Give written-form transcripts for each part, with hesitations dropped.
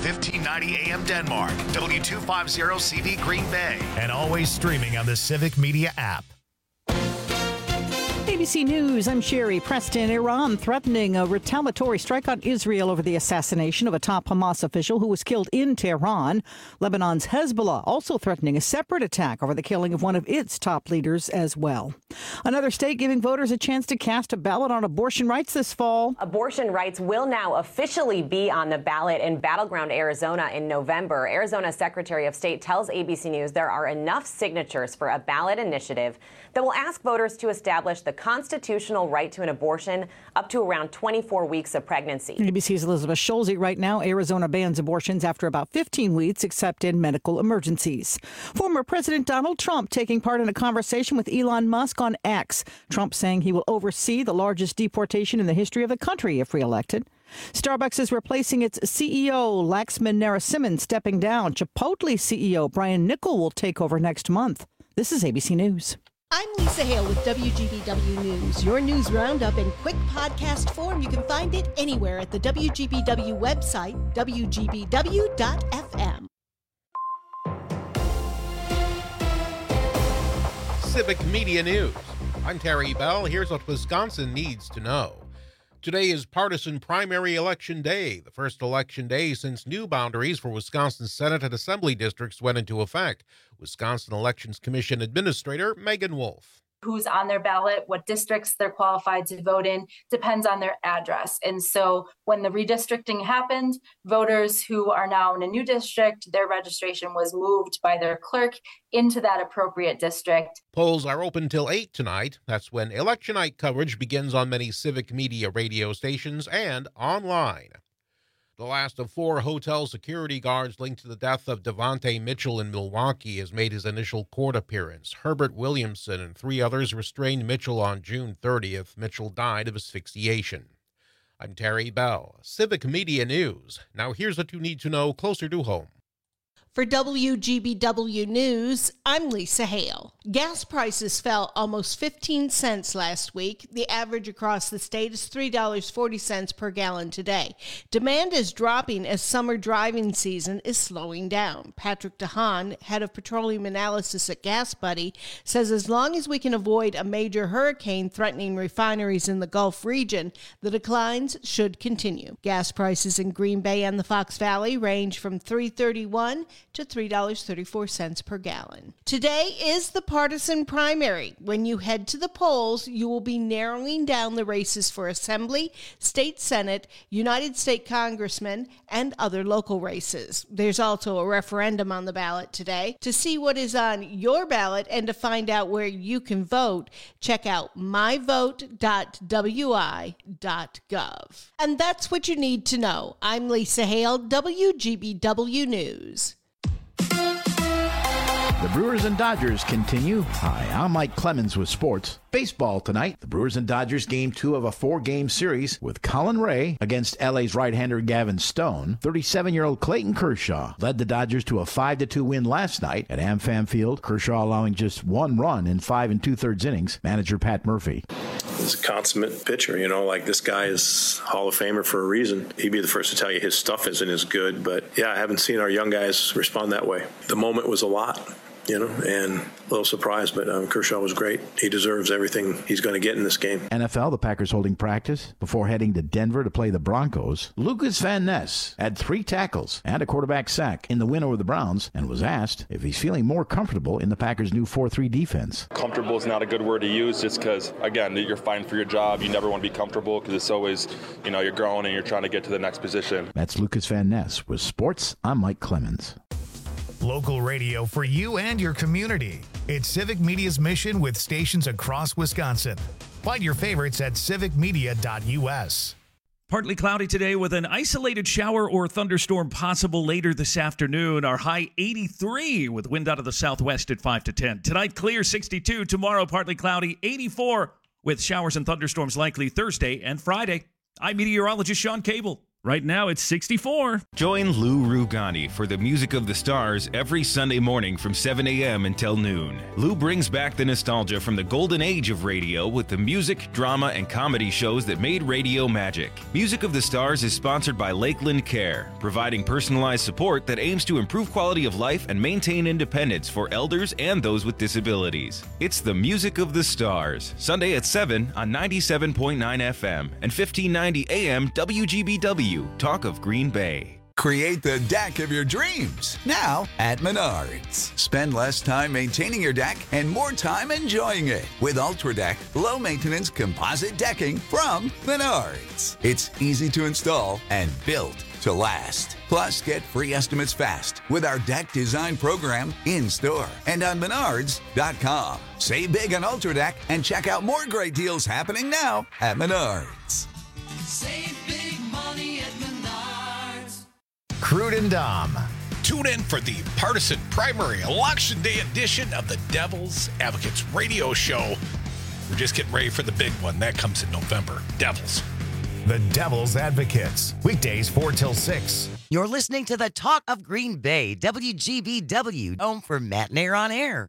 1590 AM Denmark, W250CV Green Bay, and always streaming on the Civic Media app. ABC News, I'm Sherry Preston. Iran threatening a retaliatory strike on Israel over the assassination of a top Hamas official who was killed in Tehran. Lebanon's Hezbollah also threatening a separate attack over the killing of one of its top leaders as well. Another state giving voters a chance to cast a ballot on abortion rights this fall. Abortion rights will now officially be on the ballot in battleground Arizona in November. Arizona Secretary of State tells ABC News there are enough signatures for a ballot initiative that will ask voters to establish the constitutional right to an abortion up to around 24 weeks of pregnancy. ABC's Elizabeth Schulze. Right now, Arizona bans abortions after about 15 weeks, except in medical emergencies. Former President Donald Trump taking part in a conversation with Elon Musk on X. Trump saying he will oversee the largest deportation in the history of the country if reelected. Starbucks is replacing its CEO, Laxman Narasimhan, stepping down. Chipotle CEO Brian Niccol will take over next month. This is ABC News. I'm Lisa Hale with WGBW News, your news roundup in quick podcast form. You can find it anywhere at the WGBW website, WGBW.FM. Civic Media News. I'm Terry Bell. Here's what Wisconsin needs to know. Today is partisan primary election day, the first election day since new boundaries for Wisconsin Senate and Assembly districts went into effect. Wisconsin Elections Commission Administrator Megan Wolf. Who's on their ballot, what districts they're qualified to vote in, depends on their address. And so when the redistricting happened, voters who are now in a new district, their registration was moved by their clerk into that appropriate district. Polls are open till 8 tonight. That's when election night coverage begins on many Civic Media radio stations and online. The last of 4 hotel security guards linked to the death of Devontae Mitchell in Milwaukee has made his initial court appearance. Herbert Williamson and 3 others restrained Mitchell on June 30th. Mitchell died of asphyxiation. I'm Terry Bell, Civic Media News. Now here's what you need to know closer to home. For WGBW News, I'm Lisa Hale. Gas prices fell almost 15 cents last week. The average across the state is $3.40 per gallon today. Demand is dropping as summer driving season is slowing down. Patrick DeHaan, head of petroleum analysis at Gas Buddy, says as long as we can avoid a major hurricane threatening refineries in the Gulf region, the declines should continue. Gas prices in Green Bay and the Fox Valley range from $3.31 to $3.34 per gallon. Today is the partisan primary. When you head to the polls, you will be narrowing down the races for Assembly, State Senate, United States Congressman, and other local races. There's also a referendum on the ballot today. To see what is on your ballot and to find out where you can vote, check out myvote.wi.gov. And that's what you need to know. I'm Lisa Hale, WGBW News. The Brewers and Dodgers continue. Hi, I'm Mike Clemens with sports. Baseball tonight. The Brewers and Dodgers game 2 of a 4-game series with Colin Ray against LA's right-hander Gavin Stone. 37-year-old Clayton Kershaw led the Dodgers to a 5-2 win last night at AmFam Field. Kershaw allowing just 1 run in 5 2/3 innings. Manager Pat Murphy. He's a consummate pitcher, like this guy is Hall of Famer for a reason. He'd be the first to tell you his stuff isn't as good, but yeah, I haven't seen our young guys respond that way. The moment was a lot. And a little surprised, but Kershaw was great. He deserves everything he's going to get in this game. NFL, the Packers holding practice before heading to Denver to play the Broncos. Lucas Van Ness had 3 tackles and a quarterback sack in the win over the Browns and was asked if he's feeling more comfortable in the Packers' new 4-3 defense. Comfortable is not a good word to use just because, again, you're fighting for your job. You never want to be comfortable because it's always, you're growing and you're trying to get to the next position. That's Lucas Van Ness with Sports. I'm Mike Clemens. Local radio for you and your community. It's Civic Media's mission with stations across Wisconsin. Find your favorites at civicmedia.us. Partly cloudy today with an isolated shower or thunderstorm possible later this afternoon. Our high 83 with wind out of the southwest at 5 to 10. Tonight, clear 62. Tomorrow, partly cloudy 84 with showers and thunderstorms likely Thursday and Friday. I'm meteorologist Sean Cable. Right now, it's 64. Join Lou Rugani for the Music of the Stars every Sunday morning from 7 a.m. until noon. Lou brings back the nostalgia from the golden age of radio with the music, drama, and comedy shows that made radio magic. Music of the Stars is sponsored by Lakeland Care, providing personalized support that aims to improve quality of life and maintain independence for elders and those with disabilities. It's the Music of the Stars, Sunday at 7 on 97.9 FM and 1590 AM WGBW. Talk of Green Bay. Create the deck of your dreams now at Menards. Spend less time maintaining your deck and more time enjoying it with UltraDeck low-maintenance composite decking from Menards. It's easy to install and built to last. Plus, get free estimates fast with our deck design program in-store and on Menards.com. Save big on UltraDeck and check out more great deals happening now at Menards. Save big money at Menards. Crude and Dom. Tune in for the partisan primary election day edition of the Devil's Advocates radio show. We're just getting ready for the big one. That comes in November. Devils. The Devil's Advocates. Weekdays 4 till 6. You're listening to the Talk of Green Bay, WGBW, home for Matt Nair on Air.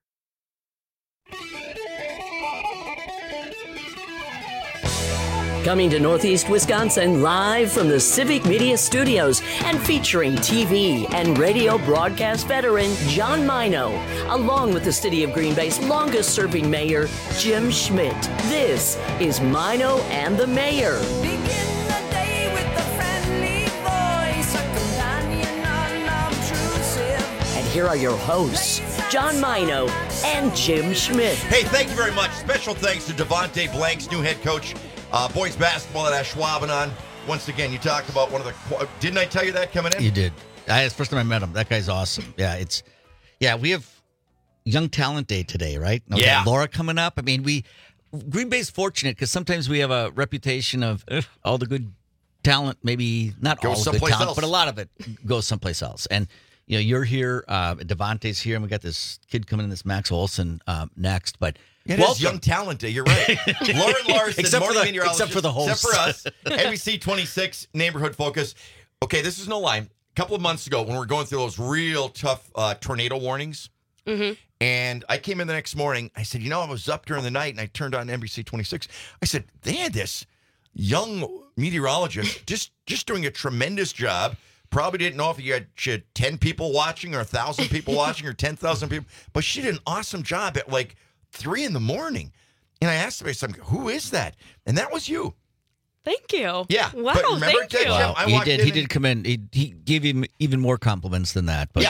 Coming to Northeast Wisconsin live from the Civic Media Studios and featuring TV and radio broadcast veteran John Mino, along with the City of Green Bay's longest-serving mayor, Jim Schmidt. This is Mino and the Mayor. Begin the day with a friendly voice, a companion unobtrusive. And here are your hosts, John Mino and Jim Schmidt. Hey, thank you very much. Special thanks to Devontae Blanks, new head coach. Boys basketball at Ashwaubenon. Once again, you talked about one of the... Didn't I tell you that coming in? You did. It's the first time I met him. That guy's awesome. We have Young Talent Day today, right? Yeah. Laura coming up. I mean, Green Bay's fortunate because sometimes we have a reputation of all the good talent, maybe not all the good talent, but a lot of it goes someplace else. And, you're here, Devontae's here, and we got this kid coming in, this Max Olson next, but... It is Young Talent Day. You're right. Lauren Larson, except except for the host. Except for us. NBC 26, Neighborhood Focus. Okay, this is no lie. A couple of months ago when we were going through those real tough tornado warnings, and I came in the next morning, I said, I was up during the night, and I turned on NBC 26. I said, they had this young meteorologist just doing a tremendous job. Probably didn't know if you had 10 people watching or 1,000 people watching or 10,000 people, but she did an awesome job at 3 in the morning. And I asked somebody, who is that? And that was you. Thank you. Yeah. Wow, but remember thank you. Wow. He did. He did come in. He gave him even more compliments than that. But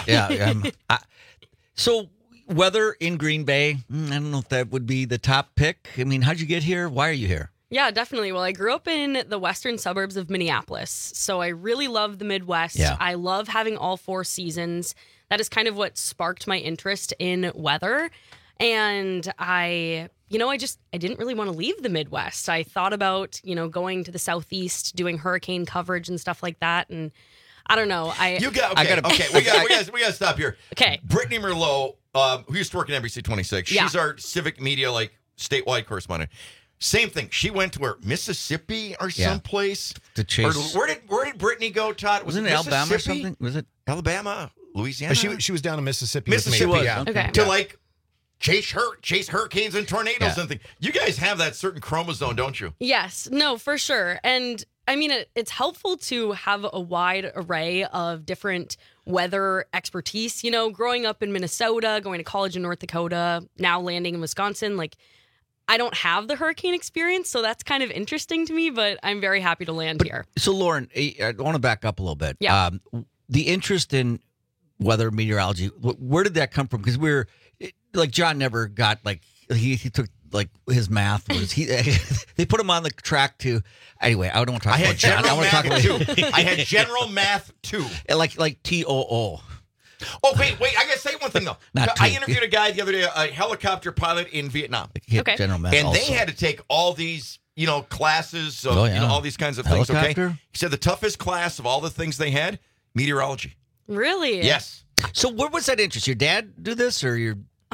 so weather in Green Bay, I don't know if that would be the top pick. I mean, how'd you get here? Why are you here? Yeah, definitely. Well, I grew up in the western suburbs of Minneapolis, so I really love the Midwest. Yeah. I love having all 4 seasons. That is kind of what sparked my interest in weather. And I didn't really want to leave the Midwest. I thought about, going to the Southeast, doing hurricane coverage and stuff like that. And I don't know. We got to stop here. Okay. Brittany Merlot, who used to work at NBC 26, she's our civic media, statewide correspondent. Same thing. She went to Mississippi or someplace to chase. Or where did Brittany go, Todd? Wasn't it Alabama or something? Was it Alabama, Louisiana? She was down in Mississippi. Mississippi, with me. yeah. Okay. To chase hurricanes and tornadoes and things. You guys have that certain chromosome, don't you? Yes. No, for sure. And I mean, it's helpful to have a wide array of different weather expertise. Growing up in Minnesota, going to college in North Dakota, now landing in Wisconsin, I don't have the hurricane experience, so that's kind of interesting to me, but I'm very happy to land here. So, Lauren, I want to back up a little bit. Yeah. The interest in weather meteorology, where did that come from? Because we're, John never got, he took, his math was, they put him on the track to, anyway, I don't want to talk about John. I want to talk about I had general math 2. Like TOO. Oh, wait, I got to say one thing, though. I interviewed a guy the other day, a helicopter pilot in Vietnam. Okay. General Math and also. they had to take all these, classes of, all these kinds of things, Helicopter? okay? He said the toughest class of all the things they had, meteorology. Really? Yes. So where was that interest? Your dad do this or your...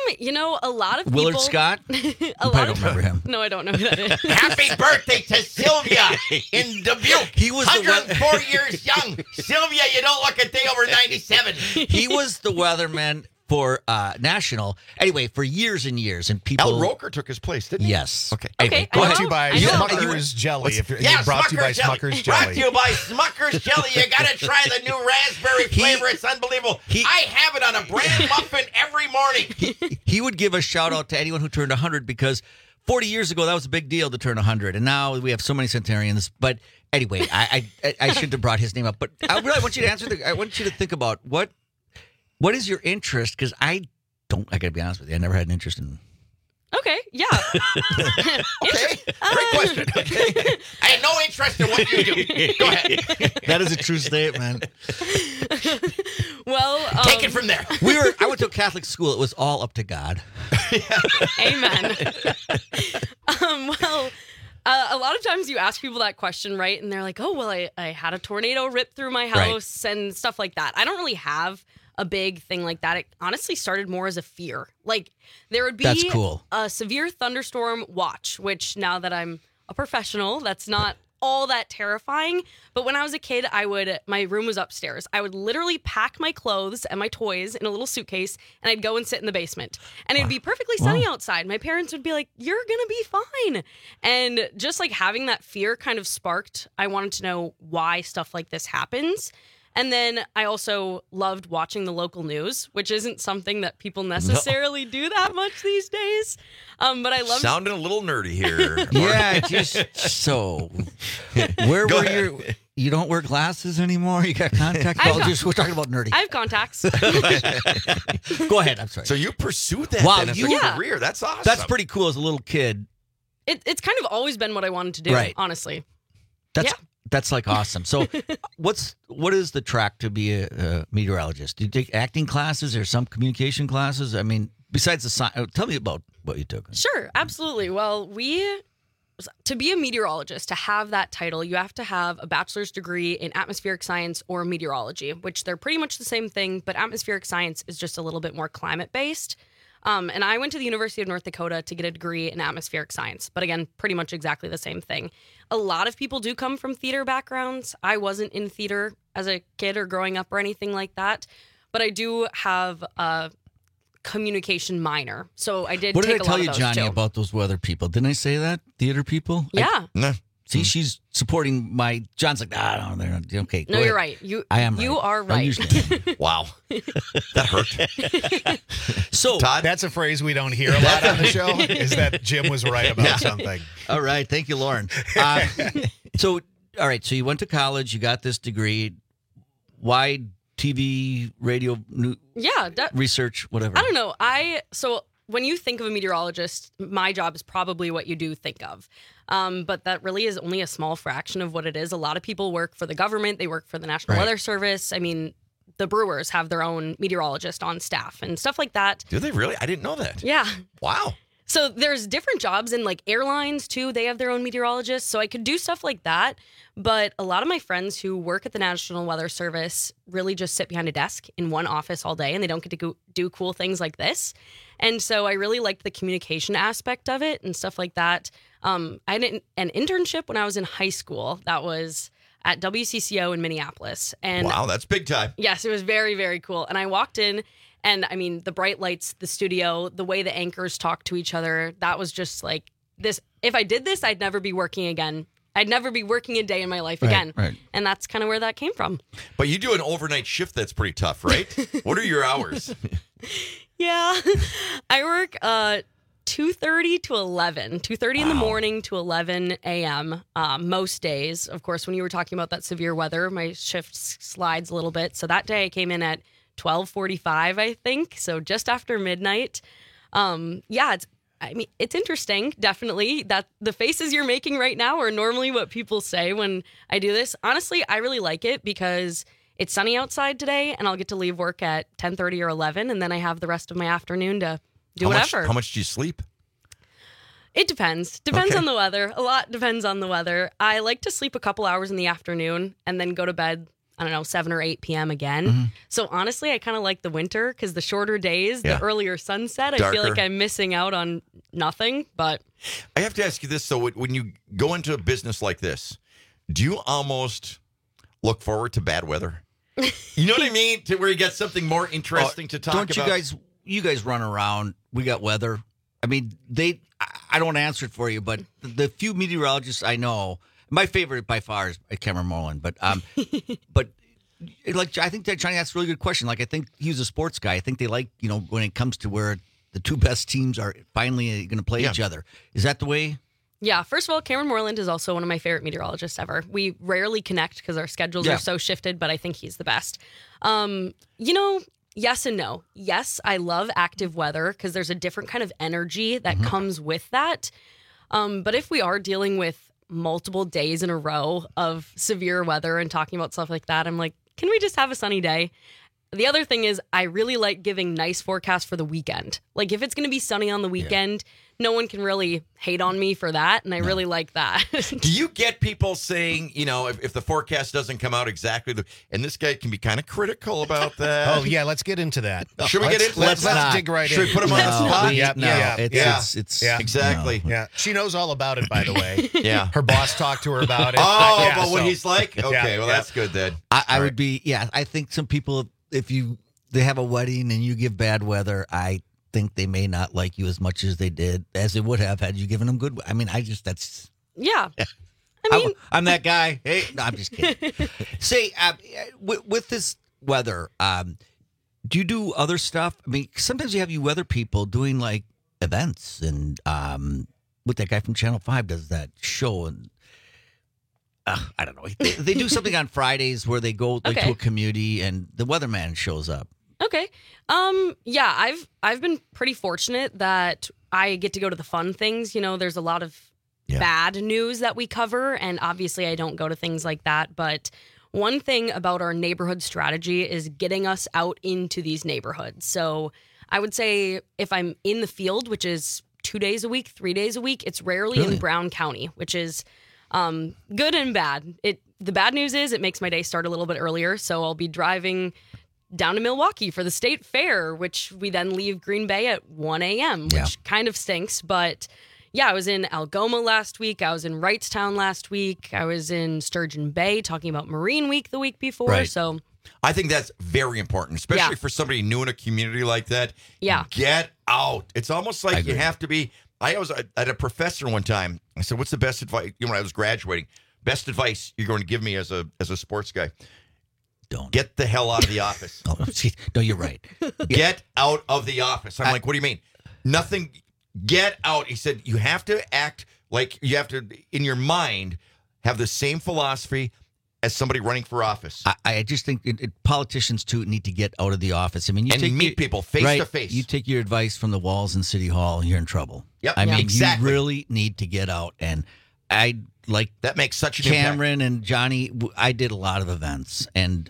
A lot of people. Willard Scott? I don't remember him. No, I don't know who that is. Happy birthday to Sylvia in Dubuque. He was 104 years young. Sylvia, you don't look a day over 97. He was the weatherman for National. Anyway, for years and years, and people. Al Roker took his place, didn't he? Yes. Okay. Anyway, Brought to you by Smucker's Jelly. Brought to you by Smucker's Brought Jelly. to you by Smucker's Jelly. You got to try the new raspberry flavor. It's unbelievable. I have it on a bran muffin every morning. He would give a shout out to anyone who turned 100 because 40 years ago that was a big deal to turn 100, and now we have so many centenarians. But anyway, I shouldn't have brought his name up. But I really want you to answer. I want you to think about what is your interest? Because I gotta be honest with you, I never had an interest in. Okay, yeah. Okay, great question. Okay. I had no interest in what you do. Go ahead. That is a true statement. Well, take it from there. I went to a Catholic school. It was all up to God. Amen. A lot of times you ask people that question, right? And they're like, oh, well, I had a tornado rip through my house and stuff like that. I don't really have a big thing like that. It honestly started more as a fear. Like there would be a severe thunderstorm watch, which now that I'm a professional, that's not all that terrifying. But when I was a kid, my room was upstairs. I would literally pack my clothes and my toys in a little suitcase and I'd go and sit in the basement. And it'd be perfectly sunny outside. My parents would be like, you're going to be fine. And just like having that fear kind of sparked, I wanted to know why stuff like this happens. And then I also loved watching the local news, which isn't something that people necessarily do that much these days. But I love sounding a little nerdy here. Yeah, just so. Where were you? You don't wear glasses anymore? You got contact lenses? We're talking about nerdy. I have contacts. Go ahead. I'm sorry. So you pursued that as a career. That's awesome. That's pretty cool as a little kid. It's kind of always been what I wanted to do, honestly. That's like awesome. So what is the track to be a meteorologist? Do you take acting classes or some communication classes? I mean, besides the science, tell me about what you took. Sure, absolutely. Well, to be a meteorologist, to have that title, you have to have a bachelor's degree in atmospheric science or meteorology, which they're pretty much the same thing, but atmospheric science is just a little bit more climate-based. And I went to the University of North Dakota to get a degree in atmospheric science. But again, pretty much exactly the same thing. A lot of people do come from theater backgrounds. I wasn't in theater as a kid or growing up or anything like that. But I do have a communication minor. So I did What take did I a lot tell of you, those Johnny, too. about those weather people? Didn't I say that? Theater people? Yeah. No. See, she's supporting my. John's like, no, they're not. Okay. No, you're right. I am. You right. are I right. usually am. Wow. That hurt. So, Todd? That's a phrase we don't hear a lot on the show, is that Jim was right about something. All right. Thank you, Lauren. So, all right. So you went to college. You got this degree. Why TV, radio, research, whatever? I don't know. So when you think of a meteorologist, my job is probably what you do think of. But that really is only a small fraction of what it is. A lot of people work for the government. They work for the National Weather Service. I mean, the Brewers have their own meteorologist on staff and stuff like that. Do they really? I didn't know that. Yeah. Wow. So there's different jobs in like airlines too. They have their own meteorologists. So I could do stuff like that. But a lot of my friends who work at the National Weather Service really just sit behind a desk in one office all day and they don't get to do cool things like this. And so I really liked the communication aspect of it and stuff like that. I had an internship when I was in high school that was at WCCO in Minneapolis. And wow, that's big time. Yes, it was very, very cool. And I walked in and I mean, the bright lights, the studio, the way the anchors talk to each other, that was just like this. If I did this, I'd never be working again. I'd never be working a day in my life again. Right. And that's kind of where that came from. But you do an overnight shift that's pretty tough, right? What are your hours? Yeah. I work 2:30 to 11. 2:30 in the morning to 11 a.m. Most days. Of course, when you were talking about that severe weather, my shift slides a little bit. So that day I came in at 12:45, I think. So just after midnight. It's interesting, definitely, that the faces you're making right now are normally what people say when I do this. Honestly, I really like it because it's sunny outside today and I'll get to leave work at 10:30 or 11 and then I have the rest of my afternoon to do whatever. How much do you sleep? It depends. Depends on the weather. A lot depends on the weather. I like to sleep a couple hours in the afternoon and then go to bed I don't know, 7 or 8 p.m. again. Mm-hmm. So honestly, I kind of like the winter because the shorter days, Yeah. the earlier sunset, I Darker. feel like I'm missing out on nothing. But I have to ask you this. So when you go into a business like this, do you almost look forward to bad weather? You know what I mean? To where you get something more interesting to talk Don't about. you guys run around? We got weather. I mean, I don't want to answer it for you, but the few meteorologists I know, my favorite by far is Cameron Moreland. But like, I think that Johnny asked a really good question. Like, I think he's a sports guy. I think they like, when it comes to where the two best teams are finally going to play each other. Is that the way? yeah, first of all, Cameron Moreland is also one of my favorite meteorologists ever. We rarely connect because our schedules are so shifted, but I think he's the best. Yes and no. Yes, I love active weather because there's a different kind of energy that comes with that. But if we are dealing with multiple days in a row of severe weather and talking about stuff like that, I'm like, can we just have a sunny day? The other thing is I really like giving nice forecasts for the weekend. Like if it's going to be sunny on the weekend, no one can really hate on me for that. And I really like that. Do you get people saying, if the forecast doesn't come out exactly, and this guy can be kind of critical about that? Oh, yeah, let's get into that. Should we get into Let's that? dig right in. Should we put him on the spot? It's exactly. No. Yeah, she knows all about it, by the way. Yeah. Her boss talked to her about it. Oh, but what he's like? Okay, that's good then. I would be, I think some people, if they have a wedding and you give bad weather, I think they may not like you as much as they would have had you given them good. I mean, that's. Yeah. I'm that guy. Hey, no, I'm just kidding. Say, with this weather, do you do other stuff? I mean, sometimes you have weather people doing like events, and with that guy from Channel 5 does that show, and I don't know. They do something on Fridays where they go to a community and the weatherman shows up. Okay. Yeah, I've been pretty fortunate that I get to go to the fun things. There's a lot of bad news that we cover, and obviously I don't go to things like that. But one thing about our neighborhood strategy is getting us out into these neighborhoods. So I would say if I'm in the field, which is 2 days a week, 3 days a week, it's rarely in Brown County, which is good and bad. The bad news is it makes my day start a little bit earlier, so I'll be driving down to Milwaukee for the state fair, which we then leave Green Bay at 1 a.m., which kind of stinks. But yeah, I was in Algoma last week. I was in Wrightstown last week. I was in Sturgeon Bay talking about Marine Week the week before. Right. So I think that's very important, especially for somebody new in a community like that. Yeah. Get out. It's almost like you have to be. I had a professor one time. I said, what's the best advice? When I was graduating, best advice you're going to give me as a sports guy? Don't. Get the hell out of the office. No, you're right. Get out of the office. I'm like, what do you mean? Nothing. Get out. He said, you have to act like you have to, in your mind, have the same philosophy as somebody running for office. I just think politicians, too, need to get out of the office. I mean, meet people face to face. You take your advice from the walls in City Hall, and you're in trouble. Yep. I mean, exactly. You really need to get out. And I like that makes such an Cameron impact. And Johnny. I did a lot of events, and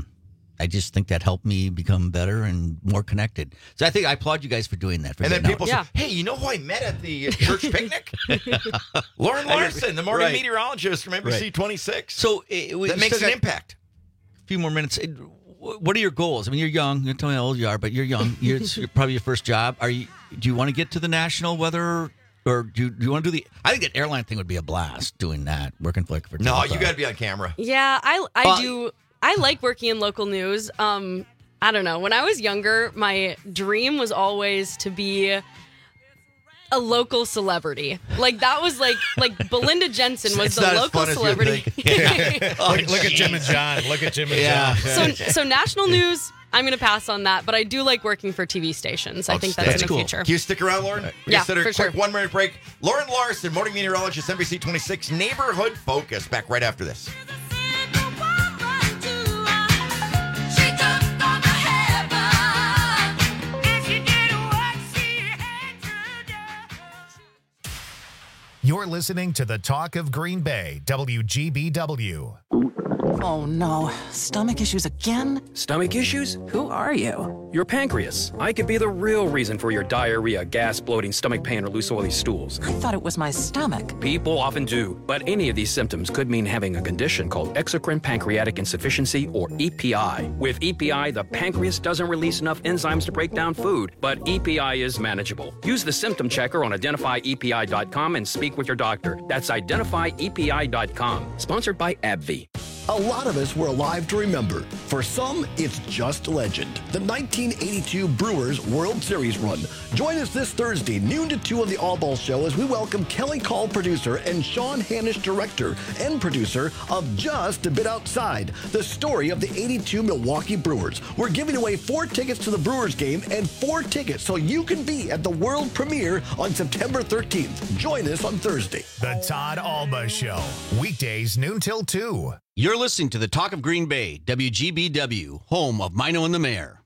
I just think that helped me become better and more connected. So I applaud you guys for doing that. And then people say, hey, you know who I met at the church picnic? Lauren Larson, the morning meteorologist from NBC 26. So that makes an impact. A few more minutes. What are your goals? I mean, you're young. You're telling me how old you are, but you're young. It's probably your first job. Do you want to get to the national weather? Or do you want to do I think that airline thing would be a blast doing that, working for No, you got to be on camera. Yeah, I do. I like working in local news. I don't know. When I was younger, my dream was always to be a local celebrity. Like that was like Belinda Jensen was the local celebrity. Look at Jim and John. Look at Jim and John. So national news, I'm going to pass on that, but I do like working for TV stations. I think that's in the future. Can you stick around, Lauren? Yeah, for sure. Quick 1 minute break. Lauren Larson, morning meteorologist, NBC 26, Neighborhood Focus. Back right after this. You're listening to the Talk of Green Bay, WGBW. Oh no, stomach issues again? Stomach issues? Who are you? Your pancreas. I could be the real reason for your diarrhea, gas, bloating, stomach pain, or loose oily stools. I thought it was my stomach. People often do, but any of these symptoms could mean having a condition called exocrine pancreatic insufficiency, or EPI. With EPI, the pancreas doesn't release enough enzymes to break down food, but EPI is manageable. Use the symptom checker on identifyepi.com and speak with your doctor. That's identifyepi.com. Sponsored by AbbVie. A lot of us were alive to remember. For some, it's just legend. The 1982 Brewers World Series run. Join us this Thursday, noon to 2 on the All Ball Show as we welcome Kelly Call, producer, and Sean Hanisch, director and producer of Just a Bit Outside, the story of the 82 Milwaukee Brewers. We're giving away 4 tickets to the Brewers game and 4 tickets so you can be at the world premiere on September 13th. Join us on Thursday. The Todd Alba Show, weekdays noon till 2. You're listening to the Talk of Green Bay, WGBW, home of Mino and the Mayor.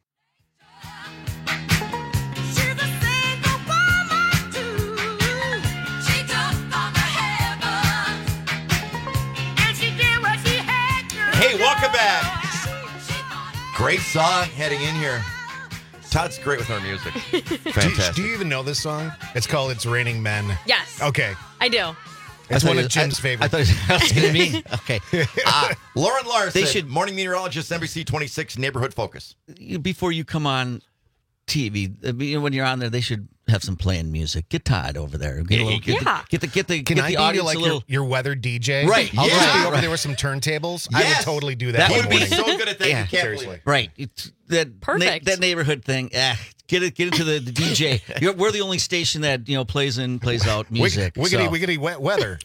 Hey, welcome back. Great song heading in here. Todd's great with our music. Fantastic. Do you even know this song? It's called It's Raining Men. Yes. Okay. I do. It's one of Jim's favorites. I thought it was going to be. Okay. Lauren Larson, They should- morning meteorologist, NBC 26, Neighborhood Focus. Before you come on TV, when you're on there, they should have some playing music. Get Todd over there. Get a little, get the Can I be audience like a little. your weather DJ? Right. I'll Yeah. just be over Right. there with some turntables. Yes. I would totally do that. That would be morning. so good at that. Yeah. You can't Seriously. believe it. Right. It's that Perfect. that neighborhood thing. Get into the DJ. We're the only station that plays in, plays out music. Wiggity wet weather.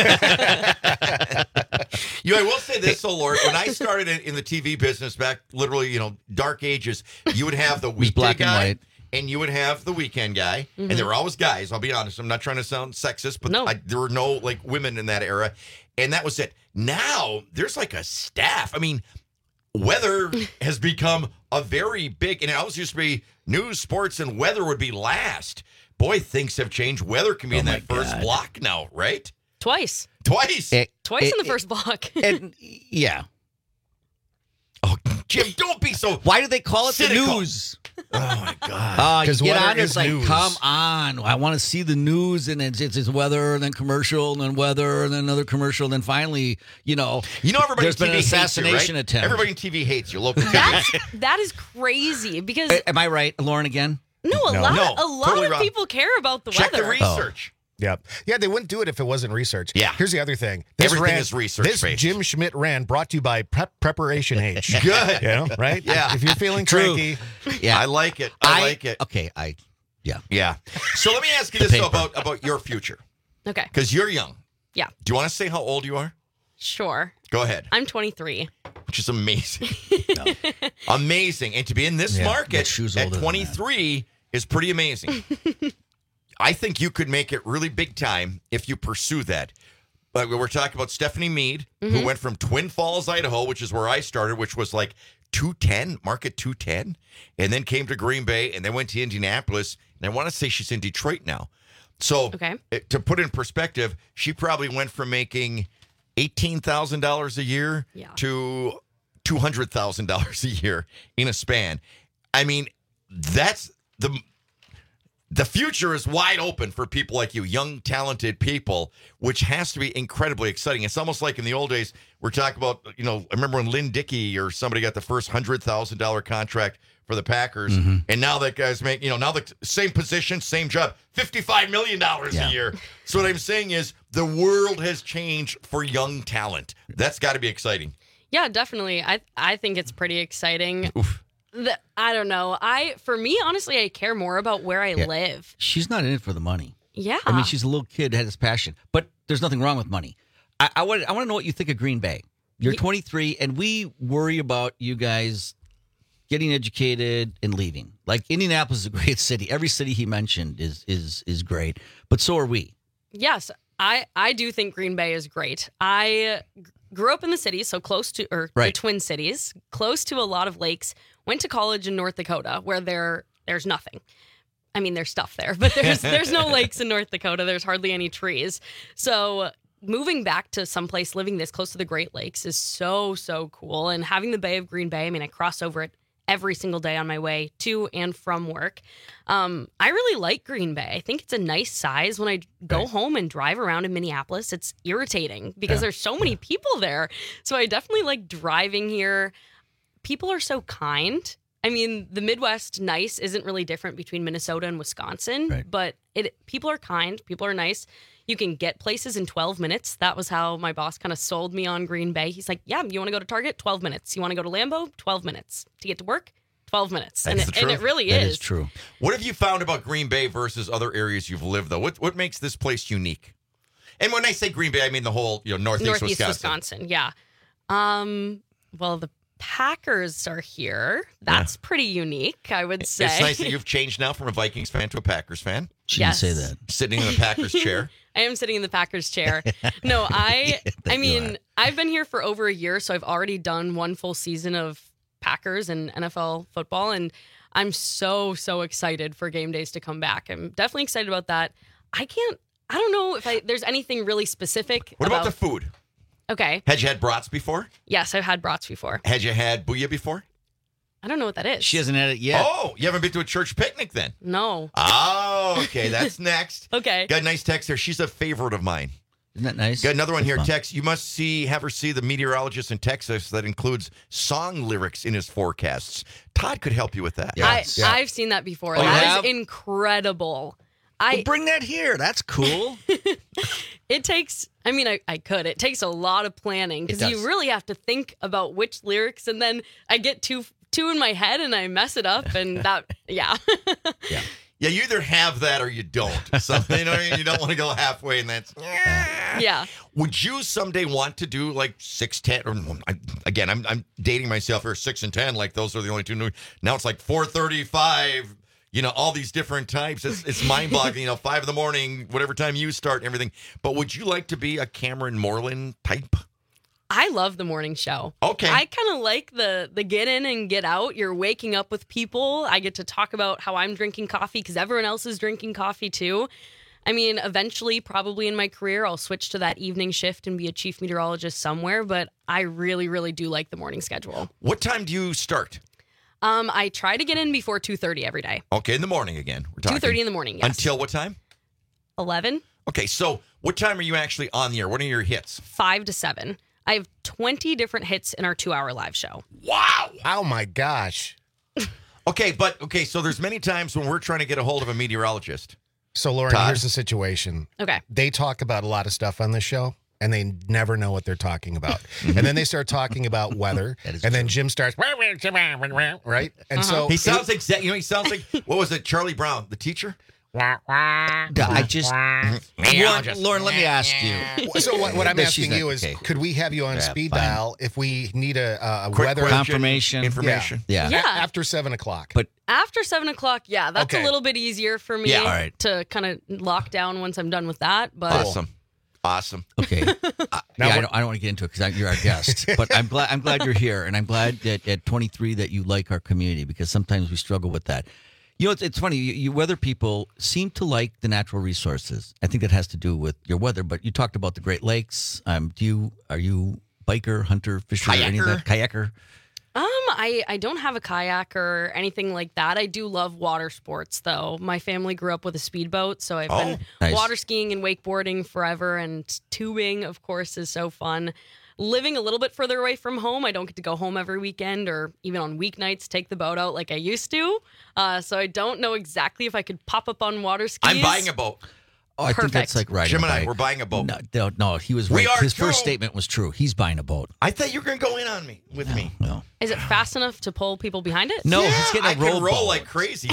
I will say this, though, Lord. When I started in the TV business back, literally, dark ages, you would have the weekday black and guy, white. and you would have the weekend guy, and there were always guys. I'll be honest. I'm not trying to sound sexist, but No. there were no women in that era, and that was it. Now there's like a staff. I mean, weather has become a very big, and it always used to be news, sports, and weather would be last. Boy, things have changed. Weather can be in that first block now, right? Twice. Twice. In the first block. Yeah. Oh, Jim, don't be so. Why do they call it cynical. the news? Oh my God! You 'Cause get weather on, is it's like, news. come on. I want to see the news, and it's weather, and then commercial, and then weather, and then another commercial, and then finally, everybody there's been TV an assassination hates you, right? attempt. Everybody in TV hates you. Local TV. That is crazy because Am I right, Lauren, again? a lot totally of wrong. people care about the Check weather. the research. Yeah. Yeah, they wouldn't do it if it wasn't research. Yeah. Here's the other thing. Everything is research-based. This Jim Schmidt rant brought to you by Preparation H. Good. Right? Yeah. If you're feeling True. cranky. Yeah. I like it. I like it. Okay, Yeah. So let me ask you The this paper. about your future, Okay. because you're young. Yeah. Do you want to say how old you are? Sure. Go ahead. I'm 23. Which is amazing. Amazing. And to be in this Yeah, market that shoe's at older than 23 is pretty amazing. I think you could make it really big time if you pursue that. But we're talking about Stephanie Mead, who went from Twin Falls, Idaho, which is where I started, which was like 210, market 210, and then came to Green Bay, and then went to Indianapolis. And I want to say she's in Detroit now. So to put it in perspective, she probably went from making $18,000 a year to $200,000 a year in a span. I mean, that's the future is wide open for people like you, young, talented people, which has to be incredibly exciting. It's almost like in the old days, we're talking about, I remember when Lynn Dickey or somebody got the first $100,000 contract for the Packers, and now that guy's making, now the same position, same job, $55 million a year. So what I'm saying is the world has changed for young talent. That's got to be exciting. Yeah, definitely. I think it's pretty exciting. I don't know. For me, honestly, I care more about where I live. She's not in it for the money. Yeah. I mean, she's a little kid that has passion, but there's nothing wrong with money. I want to know what you think of Green Bay. You're 23, and we worry about you guys getting educated and leaving. Like, Indianapolis is a great city. Every city he mentioned is great, but so are we. Yes, I do think Green Bay is great. I grew up in the city, so close to, the Twin Cities, close to a lot of lakes. Went to college in North Dakota, where there's nothing. I mean, there's stuff there, but there's no lakes in North Dakota. There's hardly any trees. So moving back to someplace living this close to the Great Lakes is so, so cool. And having the Bay of Green Bay, I mean, I cross over it every single day on my way to and from work. I really like Green Bay. I think it's a nice size. When I go home and drive around in Minneapolis, it's irritating because there's so many people there. So I definitely like driving here. People are so kind. I mean, the Midwest nice isn't really different between Minnesota and Wisconsin, but people are kind. People are nice. You can get places in 12 minutes. That was how my boss kind of sold me on Green Bay. He's like, yeah, you want to go to Target? 12 minutes. You want to go to Lambeau? 12 minutes. To get to work? 12 minutes. And it really is. That is true. What have you found about Green Bay versus other areas you've lived, though? What makes this place unique? And when I say Green Bay, I mean the whole, Northeast Wisconsin. Yeah. Well, the Packers are here. That's pretty unique, I would say. It's nice that you've changed now from a Vikings fan to a Packers fan. She didn't say that. Sitting in the Packers chair. I am sitting in the Packers chair. No, I mean, I've been here for over a year, so I've already done one full season of Packers and NFL football, and I'm so, so excited for game days to come back. I'm definitely excited about that. I don't know if there's anything really specific. What about the food? Okay. Had you had brats before? Yes, I've had brats before. Had you had booyah before? I don't know what that is. She hasn't had it yet. Oh, you haven't been to a church picnic then? No. Oh, okay. That's next. Okay. Got a nice text there. She's a favorite of mine. Isn't that nice? Got another one That's here. fun. Text. You must have her see the meteorologist in Texas that includes song lyrics in his forecasts. Todd could help you with that. Yes. I've seen that before. That is incredible. Well, bring that here. That's cool. It takes, I could. It takes a lot of planning because you really have to think about which lyrics, and then I get two in my head and I mess it up, and Yeah, you either have that or you don't. So, you don't want to go halfway, and that's... Yeah. Would you someday want to do like 6, 10, or again, I'm dating myself here, 6 and 10, like those are the only two new. Now it's like 4:35, all these different types. It's mind-boggling, 5 in the morning, whatever time you start and everything. But would you like to be a Cameron Moreland type? I love the morning show. Okay. I kind of like the get in and get out. You're waking up with people. I get to talk about how I'm drinking coffee because everyone else is drinking coffee too. Eventually, probably in my career, I'll switch to that evening shift and be a chief meteorologist somewhere. But I really, really do like the morning schedule. What time do you start? I try to get in before 2:30 every day. Okay, in the morning again. We're talking 2:30 in the morning, yes. Until what time? 11. Okay, so what time are you actually on the air? What are your hits? 5 to 7. I have 20 different hits in our 2-hour live show. Wow. Oh, my gosh. Okay, so there's many times when we're trying to get a hold of a meteorologist. So, Lauren, Todd? here's the situation. Okay. They talk about a lot of stuff on this show, and they never know what they're talking about. And then they start talking about weather, and then Jim starts, right? And so he sounds he sounds like, what was it, Charlie Brown, the teacher? I just... Lauren, let me ask you. So what I'm asking you is, could we have you on speed dial if we need a Quick weather confirmation information? Yeah. After 7 o'clock. But after 7 o'clock, that's a little bit easier for me to kind of lock down once I'm done with that. But Awesome. Okay. I don't want to get into it because you're our guest, but I'm glad you're here, and I'm glad that at 23 that you like our community, because sometimes we struggle with that. It's funny. You weather people seem to like the natural resources. I think that has to do with your weather. But you talked about the Great Lakes. Are you biker, hunter, fisher, any of that? Kayaker? I don't have a kayak or anything like that. I do love water sports, though. My family grew up with a speedboat, so I've been water skiing and wakeboarding forever, and tubing, of course, is so fun. Living a little bit further away from home, I don't get to go home every weekend or even on weeknights take the boat out like I used to. So I don't know exactly if I could pop up on water skis. I'm buying a boat. Oh, I think that's like riding Jim a and I, bike. we're buying a boat. No, he was right. His first statement was true. He's buying a boat. I thought you were going to go in on me with me. No. Is it fast enough to pull people behind it? No, he's getting a I can roll boat. like crazy.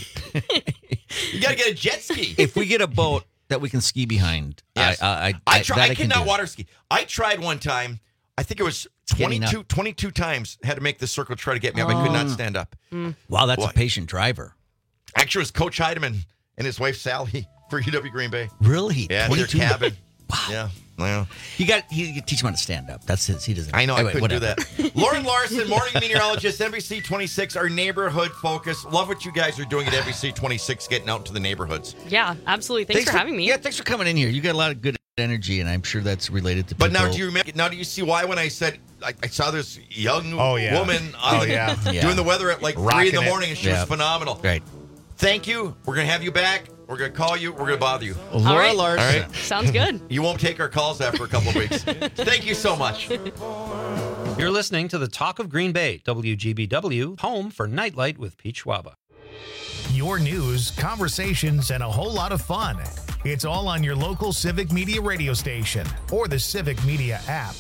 You got to get a jet ski. If we get a boat that we can ski behind, yes. I can cannot do. water ski. I tried one time. I think it was 22 times. Had to make the circle to try to get me up. I could not stand up. Wow, that's a patient driver. Actually, it was Coach Heidemann and his wife Sally for UW Green Bay. Really? Yeah, 22? their cabin. Wow. Yeah. Well, you teach him how to stand up. That's his. He doesn't. I know. Anyway, I couldn't whatever. do that. Lauren Larson, morning meteorologist, NBC 26, our neighborhood focus. Love what you guys are doing at NBC 26, getting out into the neighborhoods. Yeah, absolutely. Thanks for having me. Yeah, thanks for coming in here. You got a lot of good energy, and I'm sure that's related to But people. now, do you remember? Now, do you see why when I said I saw this young yeah. woman Yeah. doing the weather at like Rocking 3 in the morning, and she was phenomenal. Right. Thank you. We're going to have you back. We're going to call you. We're going to bother you. Laura Larson. All right. Sounds good. You won't take our calls after a couple of weeks. Thank you so much. You're listening to the Talk of Green Bay, WGBW, home for Nightlight with Pete Schwaba. Your news, conversations, and a whole lot of fun. It's all on your local Civic Media radio station or the Civic Media app.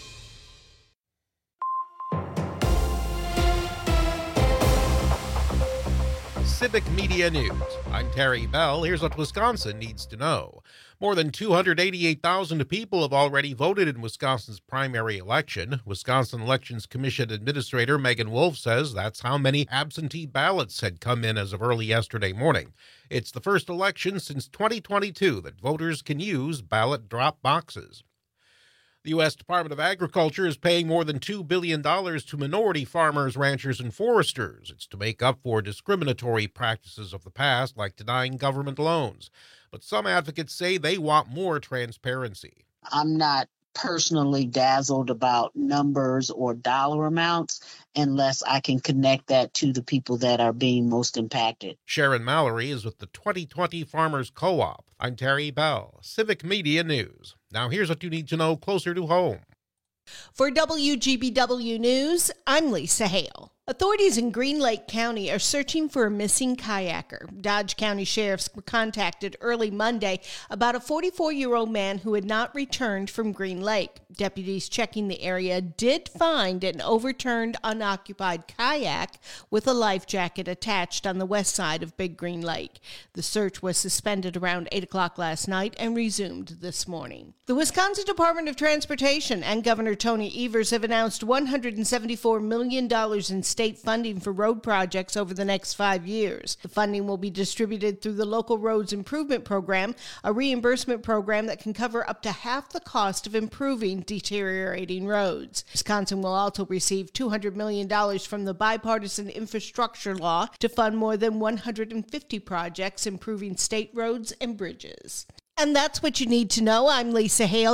Civic Media News. I'm Terry Bell. Here's what Wisconsin needs to know. More than 288,000 people have already voted in Wisconsin's primary election. Wisconsin Elections Commission Administrator Megan Wolf says that's how many absentee ballots had come in as of early yesterday morning. It's the first election since 2022 that voters can use ballot drop boxes. The U.S. Department of Agriculture is paying more than $2 billion to minority farmers, ranchers, and foresters. It's to make up for discriminatory practices of the past, like denying government loans. But some advocates say they want more transparency. I'm not personally dazzled about numbers or dollar amounts unless I can connect that to the people that are being most impacted. Sharon Mallory is with the 2020 Farmers Co-op. I'm Terry Bell, Civic Media News. Now here's what you need to know closer to home. For WGBW News, I'm Lisa Hale. Authorities in Green Lake County are searching for a missing kayaker. Dodge County sheriffs were contacted early Monday about a 44-year-old man who had not returned from Green Lake. Deputies checking the area did find an overturned, unoccupied kayak with a life jacket attached on the west side of Big Green Lake. The search was suspended around 8 o'clock last night and resumed this morning. The Wisconsin Department of Transportation and Governor Tony Evers have announced $174 million in state funding for road projects over the next 5 years. The funding will be distributed through the Local Roads Improvement Program, a reimbursement program that can cover up to half the cost of improving deteriorating roads. Wisconsin will also receive $200 million from the bipartisan infrastructure law to fund more than 150 projects improving state roads and bridges. And that's what you need to know. I'm Lisa Hale,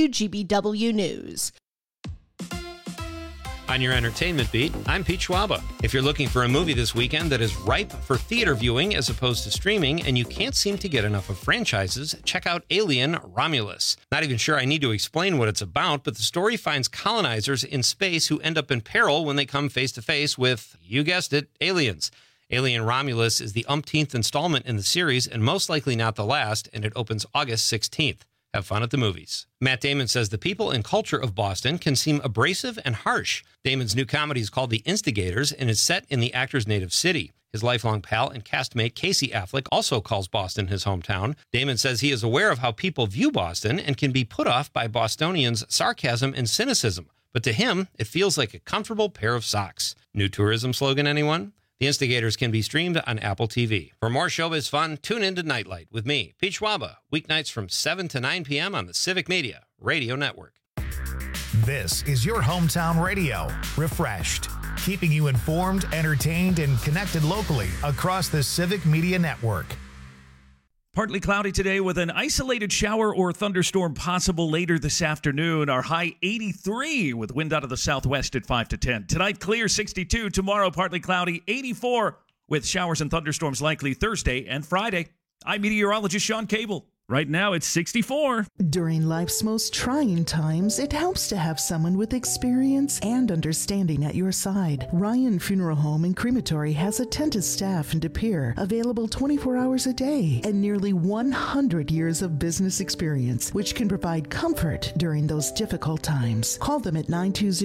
WGBW News. On your entertainment beat, I'm Pete Schwaba. If you're looking for a movie this weekend that is ripe for theater viewing as opposed to streaming, and you can't seem to get enough of franchises, check out Alien: Romulus. Not even sure I need to explain what it's about, but the story finds colonizers in space who end up in peril when they come face to face with, you guessed it, aliens. Alien: Romulus is the umpteenth installment in the series and most likely not the last, and it opens August 16th. Have fun at the movies. Matt Damon says the people and culture of Boston can seem abrasive and harsh. Damon's new comedy is called The Instigators and is set in the actor's native city. His lifelong pal and castmate Casey Affleck also calls Boston his hometown. Damon says he is aware of how people view Boston and can be put off by Bostonians' sarcasm and cynicism. But to him, it feels like a comfortable pair of socks. New tourism slogan, anyone? The Instigators can be streamed on Apple TV. For more showbiz fun, tune in to Nightlight with me, Pete Schwaba, weeknights from 7 to 9 p.m. on the Civic Media Radio Network. This is your hometown radio, refreshed, keeping you informed, entertained, and connected locally across the Civic Media Network. Partly cloudy today with an isolated shower or thunderstorm possible later this afternoon. Our high 83 with wind out of the southwest at 5 to 10. Tonight, clear 62. Tomorrow, partly cloudy 84 with showers and thunderstorms likely Thursday and Friday. I'm meteorologist Sean Cable. Right now, it's 64. During life's most trying times, it helps to have someone with experience and understanding at your side. Ryan Funeral Home and Crematory has attentive staff in De Pere, available 24 hours a day, and nearly 100 years of business experience, which can provide comfort during those difficult times. Call them at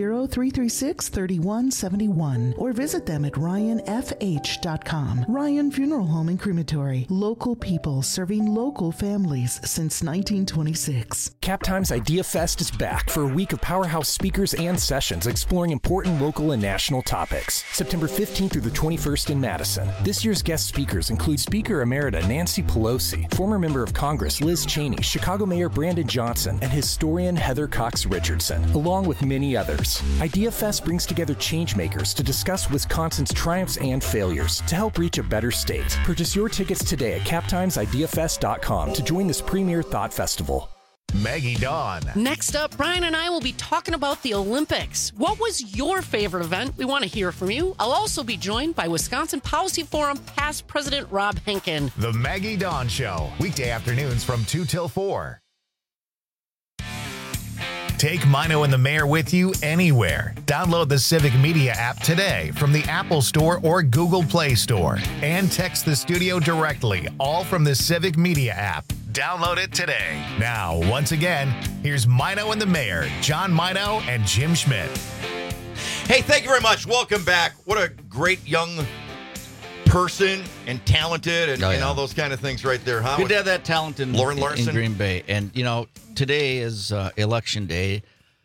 920-336-3171 or visit them at ryanfh.com. Ryan Funeral Home and Crematory, local people serving local families since 1926. Captime's Idea Fest is back for a week of powerhouse speakers and sessions exploring important local and national topics. September 15th through the 21st in Madison. This year's guest speakers include Speaker Emerita Nancy Pelosi, former member of Congress Liz Cheney, Chicago Mayor Brandon Johnson, and historian Heather Cox Richardson, along with many others. Idea Fest brings together changemakers to discuss Wisconsin's triumphs and failures to help reach a better state. Purchase your tickets today at captimesideafest.com to join this premier thought festival. Maggie Dawn. Next up, Brian and I will be talking about the Olympics. What was your favorite event? We want to hear from you. I'll also be joined by Wisconsin Policy Forum past President Rob Henkin. The Maggie Dawn Show, weekday afternoons from 2 till 4. Take Mino and the Mayor with you anywhere. Download the Civic Media app today from the Apple Store or Google Play Store. And text the studio directly, all from the Civic Media app. Download it today. Now, once again, here's Mino and the Mayor, John Mino and Jim Schmidt. Hey, thank you very much. Welcome back. What a great young person and talented and all those kind of things right there, huh? Good to have that talent in Lauren Larson in Green Bay. And, today is election day.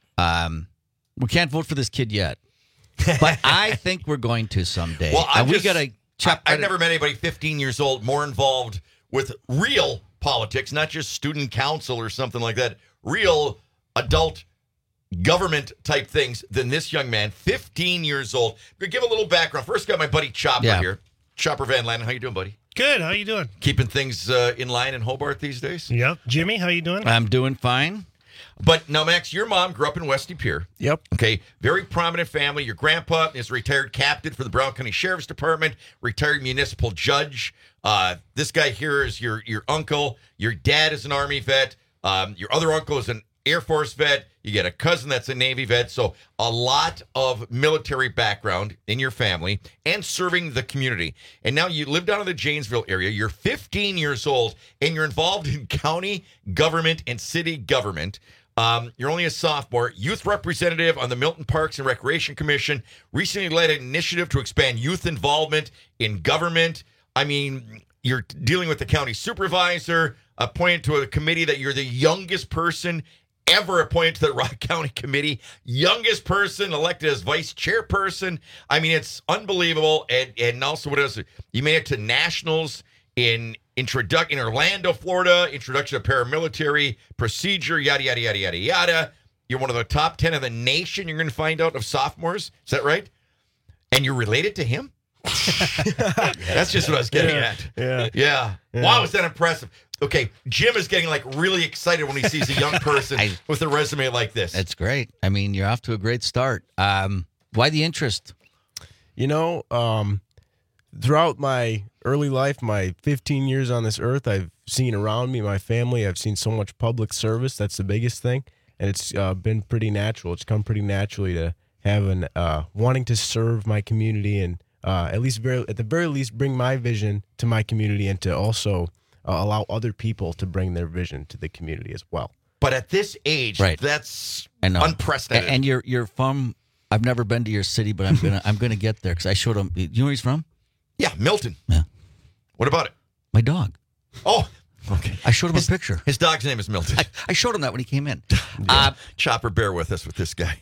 We can't vote for this kid yet. But I think we're going to someday. Well, we got to I've never met anybody 15 years old more involved with real politics, not just student council or something like that, real adult government type things than this young man, 15 years old. We'll give a little background. First got my buddy Chopper here. Chopper Van Lannen. How you doing, buddy? Good. How you doing? Keeping things in line in Hobart these days? Yep. Jimmy, how you doing? I'm doing fine. But now, Max, your mom grew up in West De Pere. Yep. Okay. Very prominent family. Your grandpa is a retired captain for the Brown County Sheriff's Department, retired municipal judge. This guy here is your uncle. Your dad is an Army vet. Your other uncle is an Air Force vet. You get a cousin that's a Navy vet. So a lot of military background in your family and serving the community. And now you live down in the Janesville area. You're 15 years old and you're involved in county government and city government. You're only a sophomore. Youth representative on the Milton Parks and Recreation Commission. Recently led an initiative to expand youth involvement in government. I mean, you're dealing with the county supervisor, appointed to a committee that you're the youngest person ever appointed to the Rock County Committee, youngest person elected as vice chairperson. I mean, it's unbelievable. And also, what else? You made it to nationals in Orlando, Florida, introduction of paramilitary procedure, yada, yada, yada, yada, yada. You're one of the top 10 of the nation, you're going to find out, of sophomores. Is that right? And you're related to him? That's just what I was getting at. Yeah. Wow, is that impressive? Okay, Jim is getting really excited when he sees a young person with a resume like this. That's great. I mean, you're off to a great start. Why the interest? Throughout my early life, my 15 years on this earth, I've seen around me, my family, I've seen so much public service. That's the biggest thing. And it's been pretty natural. It's come pretty naturally to have wanting to serve my community and at the very least bring my vision to my community and to also allow other people to bring their vision to the community as well. But at this age, that's unprecedented. And you're from. I've never been to your city, but I'm gonna get there because I showed him. You know where he's from? Yeah, Milton. Yeah. What about it? My dog. Oh, okay. I showed him a picture. His dog's name is Milton. I showed him that when he came in. Chopper, bear with us with this guy.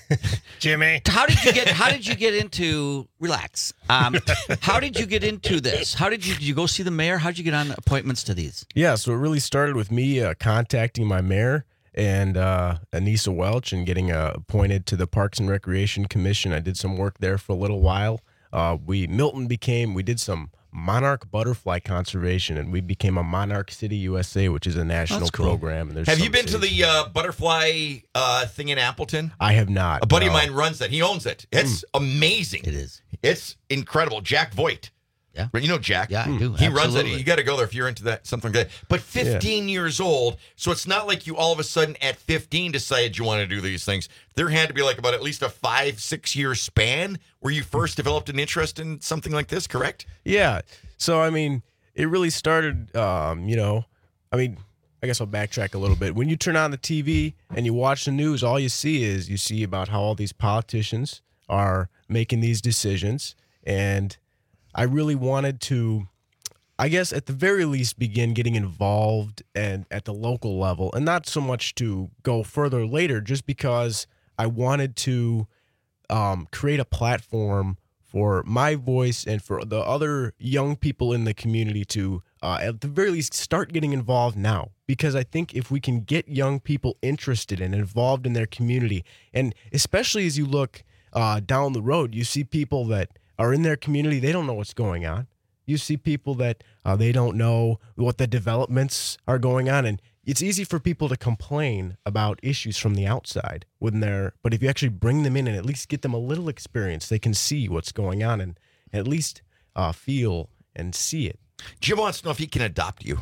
Jimmy. How did you get into relax? How did you get into this? Did you go see the mayor? How did you get on appointments to these? Yeah, so it really started with me contacting my mayor and Anissa Welch and getting appointed to the Parks and Recreation Commission. I did some work there for a little while. We did some monarch butterfly conservation, and we became a Monarch City USA, which is a national program. And have you been to the butterfly thing in Appleton? I have not. A buddy of mine runs that. He owns it. It's amazing. It is. It's incredible. Jack Voigt. Yeah. You know Jack? Yeah, I do. He runs it. You got to go there if you're into that, something like that. But 15 years old, so it's not like you all of a sudden at 15 decided you want to do these things. There had to be about at least a 5-6 year span where you first developed an interest in something like this, correct? Yeah. So, I mean, it really started, I guess I'll backtrack a little bit. When you turn on the TV and you watch the news, all you see about how all these politicians are making these decisions. And I really wanted to, I guess, at the very least, begin getting involved and at the local level, and not so much to go further later, just because I wanted to create a platform for my voice and for the other young people in the community to, at the very least, start getting involved now. Because I think if we can get young people interested and involved in their community, and especially as you look down the road, you see people that are in their community, they don't know what's going on. You see people that they don't know what the developments are going on. And it's easy for people to complain about issues from the outside but if you actually bring them in and at least get them a little experience, they can see what's going on and at least feel and see it. Jim wants to know if he can adopt you.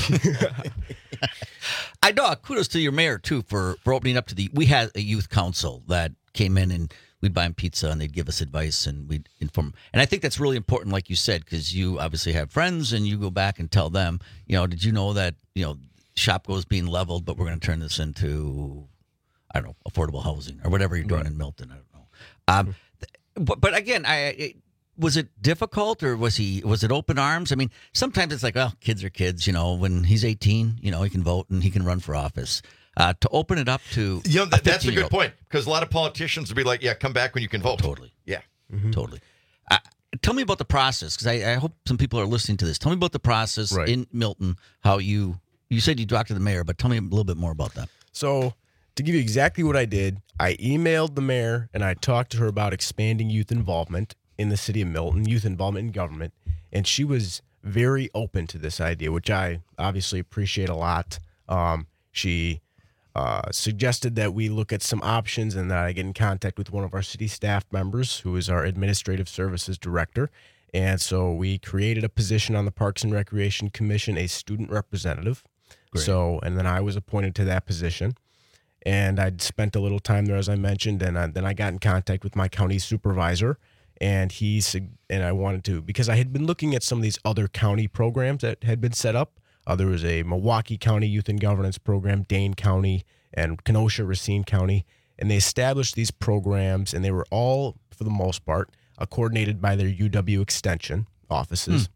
I know. Kudos to your mayor too for opening up to we had a youth council that came in and we'd buy them pizza and they'd give us advice and we'd inform. And I think that's really important, like you said, because you obviously have friends and you go back and tell them, did you know that, Shopko's being leveled, but we're going to turn this into, I don't know, affordable housing or whatever you're doing in Milton. I don't know. But again, was it difficult or was it open arms? I mean, sometimes it's like, well, kids are kids, when he's 18, he can vote and he can run for office. To open it up to that's a good point, because a lot of politicians will be like, yeah, come back when you can vote. Totally. Yeah. Totally. Tell me about the process, because I hope some people are listening to this. Tell me about the process in Milton, how you said you talked to the mayor, but tell me a little bit more about that. So to give you exactly what I did, I emailed the mayor and I talked to her about expanding youth involvement in the city of Milton, youth involvement in government, and she was very open to this idea, which I obviously appreciate a lot. She suggested that we look at some options and that I get in contact with one of our city staff members, who is our administrative services director. And so we created a position on the Parks and Recreation Commission, a student representative. Great. And then I was appointed to that position. And I'd spent a little time there, as I mentioned, and then I got in contact with my county supervisor. And I wanted to, because I had been looking at some of these other county programs that had been set up. There was a Milwaukee County Youth and Governance program, Dane County, and Kenosha, Racine County. And they established these programs, and they were all, for the most part, coordinated by their UW Extension offices.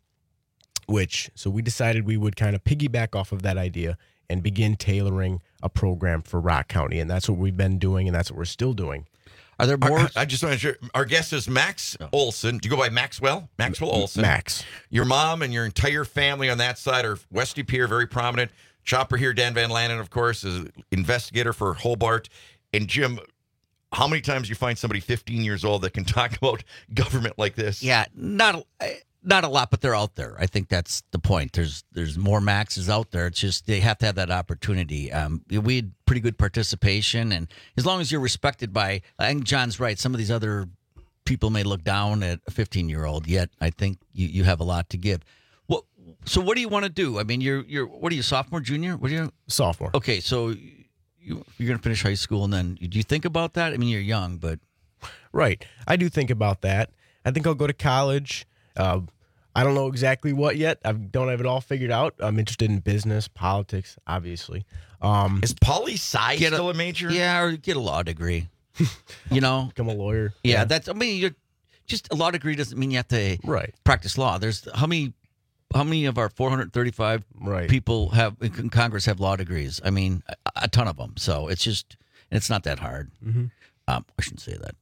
So we decided we would kind of piggyback off of that idea and begin tailoring a program for Rock County. And that's what we've been doing, and that's what we're still doing. Are there more? I just want to share. Our guest is Max Olson. Do you go by Maxwell? Maxwell Olson. Max. Your mom and your entire family on that side are Westy Pier, very prominent. Chopper here, Dan Van Lannen, of course, is an investigator for Hobart. And Jim, how many times do you find somebody 15 years old that can talk about government like this? Yeah, not a lot, but they're out there. I think that's the point. There's more Maxes out there. It's just they have to have that opportunity. We had pretty good participation, and as long as you're respected by, I think John's right, some of these other people may look down at a 15-year-old, yet I think you have a lot to give. So what do you want to do? I mean, you're what are you, sophomore, junior? What are you? Sophomore. Okay, so you're going to finish high school, and then do you think about that? I mean, you're young, but... Right. I do think about that. I think I'll go to college. I don't know exactly what yet. I don't have it all figured out. I'm interested in business, politics, obviously. Is poli-sci still a major? Yeah, or get a law degree. Become a lawyer. Yeah, you're just a law degree doesn't mean you have to practice law. There's how many of our 435 people in Congress have law degrees? I mean, a ton of them. So it's not that hard. Mm-hmm. I shouldn't say that.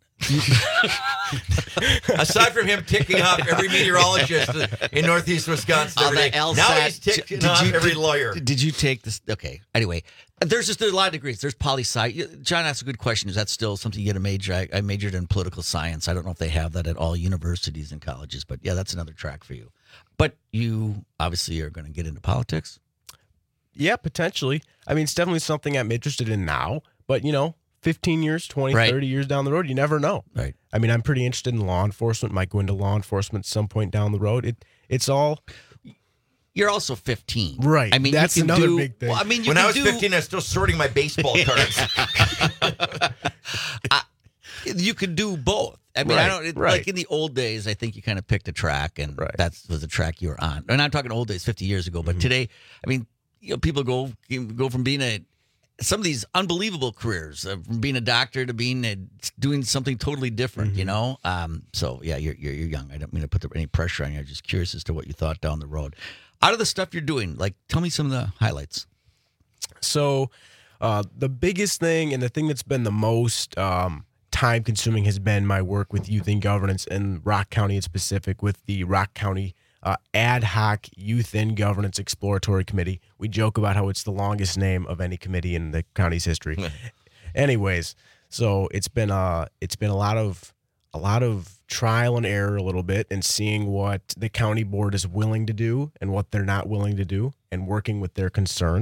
Aside from him ticking off every meteorologist in Northeast Wisconsin every day, now he's ticking off every lawyer. Did you take this? Okay. Anyway, there's a lot of degrees. There's poli-sci. John asked a good question. Is that still something you get a major? I majored in political science. I don't know if they have that at all universities and colleges, but yeah, that's another track for you. But you obviously are going to get into politics. Yeah, potentially. I mean, it's definitely something I'm interested in now, but 15 years, 20, 30 years down the road, you never know. Right. I mean, I'm pretty interested in law enforcement, might go into law enforcement at some point down the road. It's all... You're also 15. Right. I mean, that's you can another big thing. Well, I mean, when I was 15, I was still sorting my baseball cards. You could do both. I mean, like in the old days, I think you kind of picked a track, and that was the track you were on. And I'm talking old days, 50 years ago. But today, I mean, people go from being some of these unbelievable careers, from being a doctor to doing something totally different, So, yeah, you're young. I don't mean to put any pressure on you. I'm just curious as to what you thought down the road. Out of the stuff you're doing, tell me some of the highlights. So, the biggest thing and the thing that's been the most time-consuming has been my work with youth in governance in Rock County in specific, with the Rock County Ad Hoc Youth in Governance Exploratory Committee. We joke about how it's the longest name of any committee in the county's history. Anyways, so it's been a lot of trial and error a little bit, and seeing what the county board is willing to do and what they're not willing to do, and working with their concerns.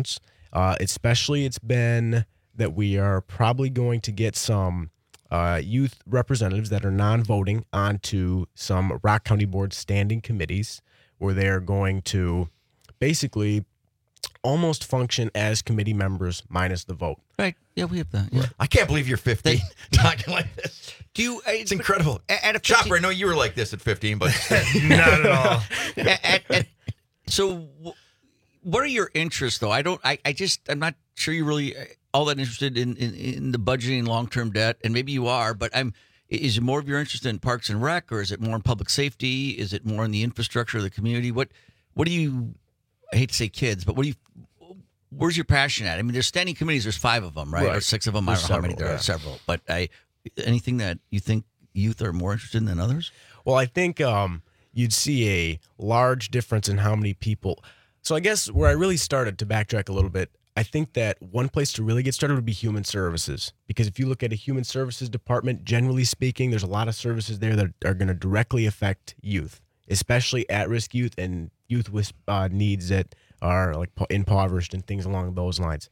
Especially it's been that we are probably going to get some youth representatives that are non-voting onto some Rock County Board standing committees where they're going to basically almost function as committee members minus the vote. Right. Yeah, we have that. Yeah. I can't believe you're 15 talking like this. Do you? It's incredible. At a 15, Chopper, I know you were like this at 15, but not at all. So, what are your interests, though? I'm not sure you're really all that interested in the budgeting and long-term debt, and maybe you are, but is it more of your interest in Parks and Rec, or is it more in public safety? Is it more in the infrastructure of the community? What do you, I hate to say kids, but where's your passion at? I mean, there's standing committees, there's 5 of them, right? Or 6 of them, I don't know how many there are, several. But anything that you think youth are more interested in than others? Well, I think you'd see a large difference in how many people. So I guess where I really started, to backtrack a little bit, I think that one place to really get started would be human services. Because if you look at a human services department, generally speaking, there's a lot of services there that are going to directly affect youth, especially at-risk youth and youth with needs that are like impoverished and things along those lines.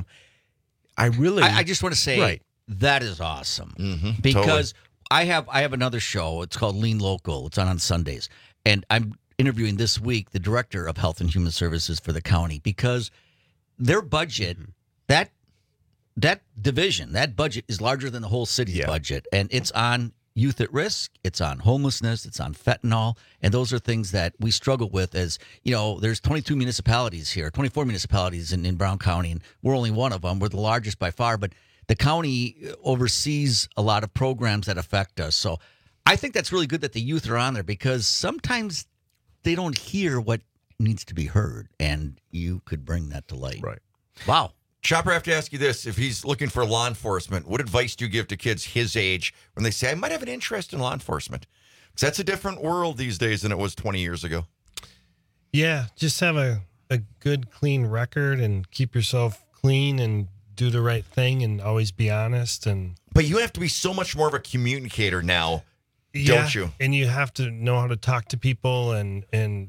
I just want to say that is awesome because I have another show. It's called Lean Local. It's on Sundays, and I'm interviewing this week the director of Health and Human Services for the county because their budget, that division, that budget is larger than the whole city's budget, and it's on youth at risk, it's on homelessness, it's on fentanyl, and those are things that we struggle with as, there's 22 municipalities here, 24 municipalities in Brown County, and we're only one of them. We're the largest by far, but the county oversees a lot of programs that affect us. So I think that's really good that the youth are on there because sometimes they don't hear what needs to be heard, and you could bring that to light. Right. Wow. Chopper, I have to ask you this. If he's looking for law enforcement, what advice do you give to kids his age when they say, I might have an interest in law enforcement? Because that's a different world these days than it was 20 years ago. Yeah, just have a good, clean record and keep yourself clean and do the right thing and always be honest. But you have to be so much more of a communicator now, don't you? And you have to know how to talk to people and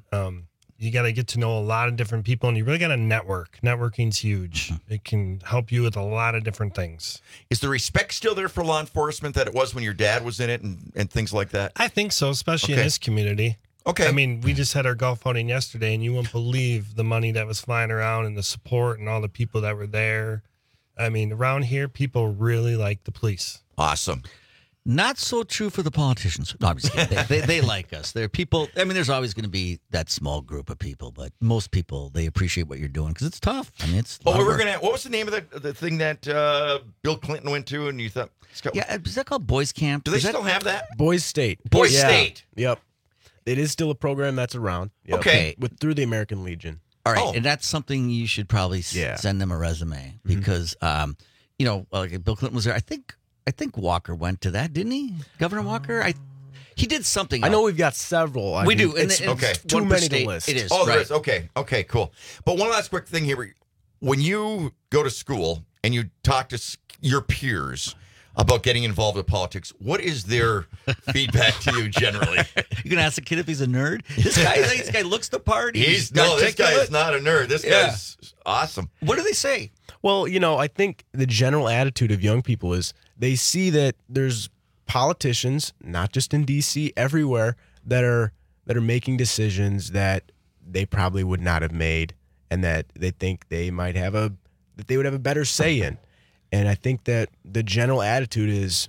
you got to get to know a lot of different people, and you really got to network. Networking's huge. It can help you with a lot of different things. Is the respect still there for law enforcement that it was when your dad was in it and things like that? I think so, especially in this community. Okay. I mean, we just had our golf outing yesterday, and you wouldn't believe the money that was flying around and the support and all the people that were there. I mean, around here, people really like the police. Awesome. Not so true for the politicians. No, I'm just kidding. They like us. They're people. I mean, there's always going to be that small group of people, but most people, they appreciate what you're doing because it's tough. I mean, it's. What was the name of the thing that Bill Clinton went to, and you thought? Is that called Boys Camp? Do they still have that? Boys State. Boys State. Yep. It is still a program that's around. Yep. Okay. Through the American Legion. All right, and that's something you should probably send them a resume because, like Bill Clinton was there. I think Walker went to that, didn't he? Governor Walker? He did something. I know we've got several. We do. It's too many to list. It is. Oh, there is. Okay, cool. But one last quick thing here. When you go to school and you talk to your peers about getting involved with politics, what is their feedback to you generally? You can ask a kid if he's a nerd. This guy looks the part. This guy is not a nerd. This guy's awesome. What do they say? Well, I think the general attitude of young people is they see that there's politicians, not just in D.C., everywhere, that are making decisions that they probably would not have made, and that they think they might have that they would have a better say in. And I think that the general attitude is,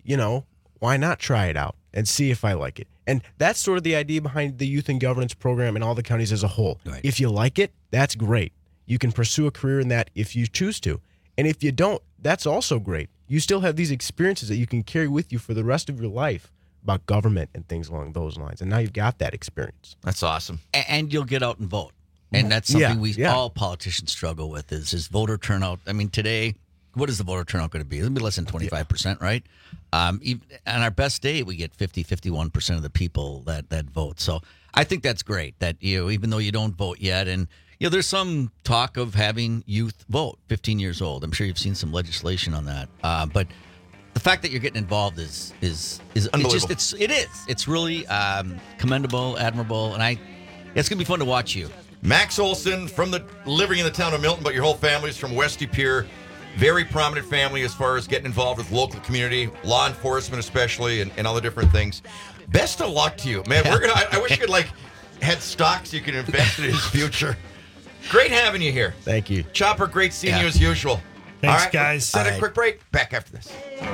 why not try it out and see if I like it? And that's sort of the idea behind the Youth in Governance program in all the counties as a whole. Right. If you like it, that's great. You can pursue a career in that if you choose to. And if you don't, that's also great. You still have these experiences that you can carry with you for the rest of your life about government and things along those lines. And now you've got that experience. That's awesome. And you'll get out and vote. And that's something all politicians struggle with is voter turnout. I mean, today, what is the voter turnout going to be? It'll be less than 25%, right? Even on our best day, we get 51% of the people that vote. So I think that's great that, even though you don't vote yet, and there's some talk of having youth vote, 15 years old. I'm sure you've seen some legislation on that. But the fact that you're getting involved is unbelievable. It's really commendable, admirable, and it's going to be fun to watch you. Max Olson living in the town of Milton, but your whole family's from West De Pere. Very prominent family as far as getting involved with local community, law enforcement especially, and other different things. Best of luck to you, man. I wish you could had stocks you could invest in his future. Great having you here. Thank you. Chopper, great seeing you as usual. Thanks, all right, guys. Set a quick break. Back after this.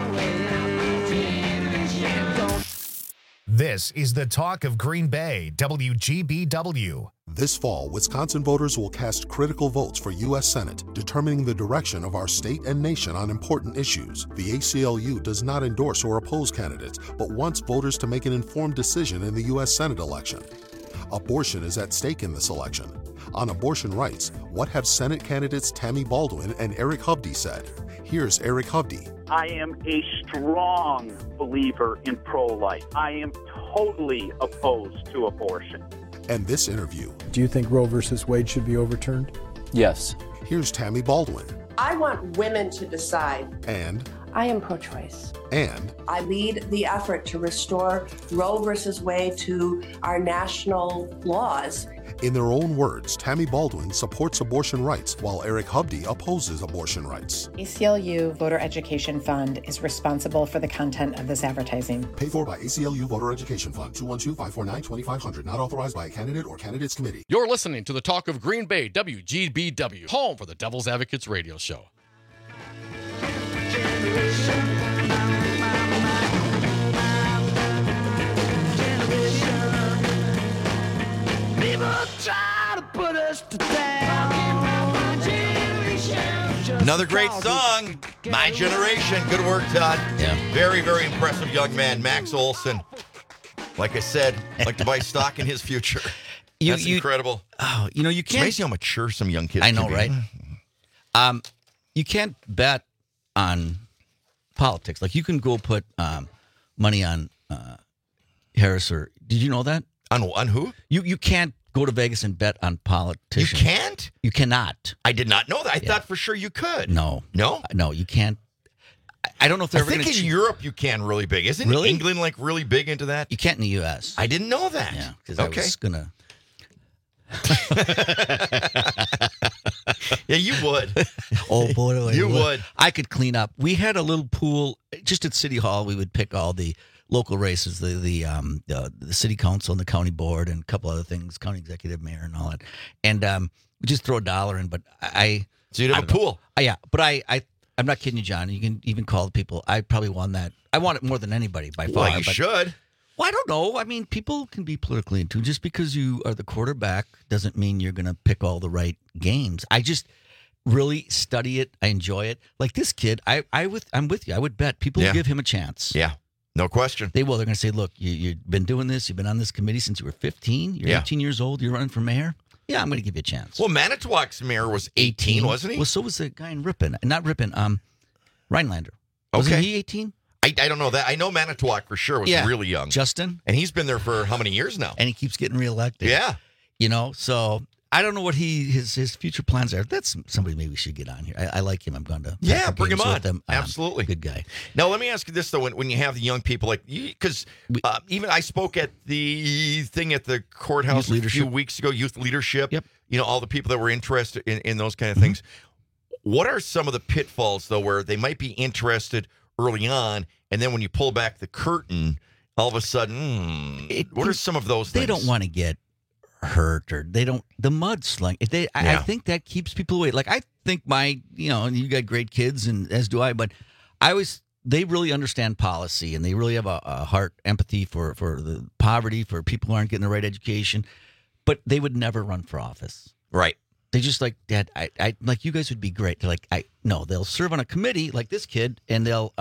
This is the talk of Green Bay, WGBW. This fall, Wisconsin voters will cast critical votes for U.S. Senate, determining the direction of our state and nation on important issues. The ACLU does not endorse or oppose candidates, but wants voters to make an informed decision in the U.S. Senate election. Abortion is at stake in this election. On abortion rights, what have Senate candidates Tammy Baldwin and Eric Hovde said? Here's Eric Hovde. I am a strong believer in pro-life. I am totally opposed to abortion. And this interview. Do you think Roe versus Wade should be overturned? Yes. Here's Tammy Baldwin. I want women to decide. And I am pro-choice. And I lead the effort to restore Roe versus Wade to our national laws. In their own words, Tammy Baldwin supports abortion rights while Eric Hovde opposes abortion rights. ACLU Voter Education Fund is responsible for the content of this advertising. Paid for by ACLU Voter Education Fund, 212-549-2500, not authorized by a candidate or candidates committee. You're listening to the Talk of Green Bay, WGBW, home for the Devil's Advocates radio show. Another great song, My Generation. Good work, Todd. Yeah. Very, very impressive young man, Max Olson. Like I said, like to buy stock in his future. That's incredible. Oh, you It's can't. amazing how mature some young kids I know, can be. right? You can't bet on politics. Like you can go put money on Harris or did you know that? On who? You can't go to Vegas and bet on politicians. You can't? You cannot. I did not know that. I thought for sure you could. No. No? No, you can't. I don't know if they're I ever going think to. in Europe you can really big. Isn't Really? England really big into that? You can't in the U.S. I didn't know that. Yeah, because I was going to. Yeah, you would. Oh, boy. You would. I could clean up. We had a little pool just at City Hall. We would pick all the local races, the city council and the county board and a couple other things, county executive, mayor and all that. And we just throw $1 in. But So you'd have a pool? Yeah. But I'm not kidding you, John. You can even call the people. I probably won that. I won it more than anybody by far. Well, you should. Well, I don't know. I mean, people can be politically in tune. Just because you are the quarterback doesn't mean you're going to pick all the right games. I just really study it. I enjoy it. Like this kid, I'm with you. I would bet people will give him a chance. Yeah, no question. They will. They're going to say, look, you've been doing this. You've been on this committee since you were 15. You're 18 years old. You're running for mayor. Yeah, I'm going to give you a chance. Well, Manitowoc's mayor was 18, wasn't he? Well, so was the guy in Ripon. Not Ripon, Rhinelander. Wasn't he 18? I don't know that. I know Manitowoc for sure was really young. Justin. And he's been there for how many years now? And he keeps getting reelected. Yeah. So I don't know what his future plans are. That's somebody maybe we should get on here. I like him. I'm going to bring him on. Absolutely. Good guy. Now, let me ask you this, though. When you have the young people, like, because even I spoke at the thing at the courthouse a few weeks ago, youth leadership, all the people that were interested in those kind of things. What are some of the pitfalls, though, where they might be interested early on, and then when you pull back the curtain, all of a sudden, what are some of those things? They don't want to get hurt or the mudsling. I think that keeps people away. Like I think you got great kids and as do I, but they really understand policy and they really have a heart empathy for the poverty, for people who aren't getting the right education, but they would never run for office. Right. They just like, Dad, I like you guys would be great. They're like, no, they'll serve on a committee like this kid and he'll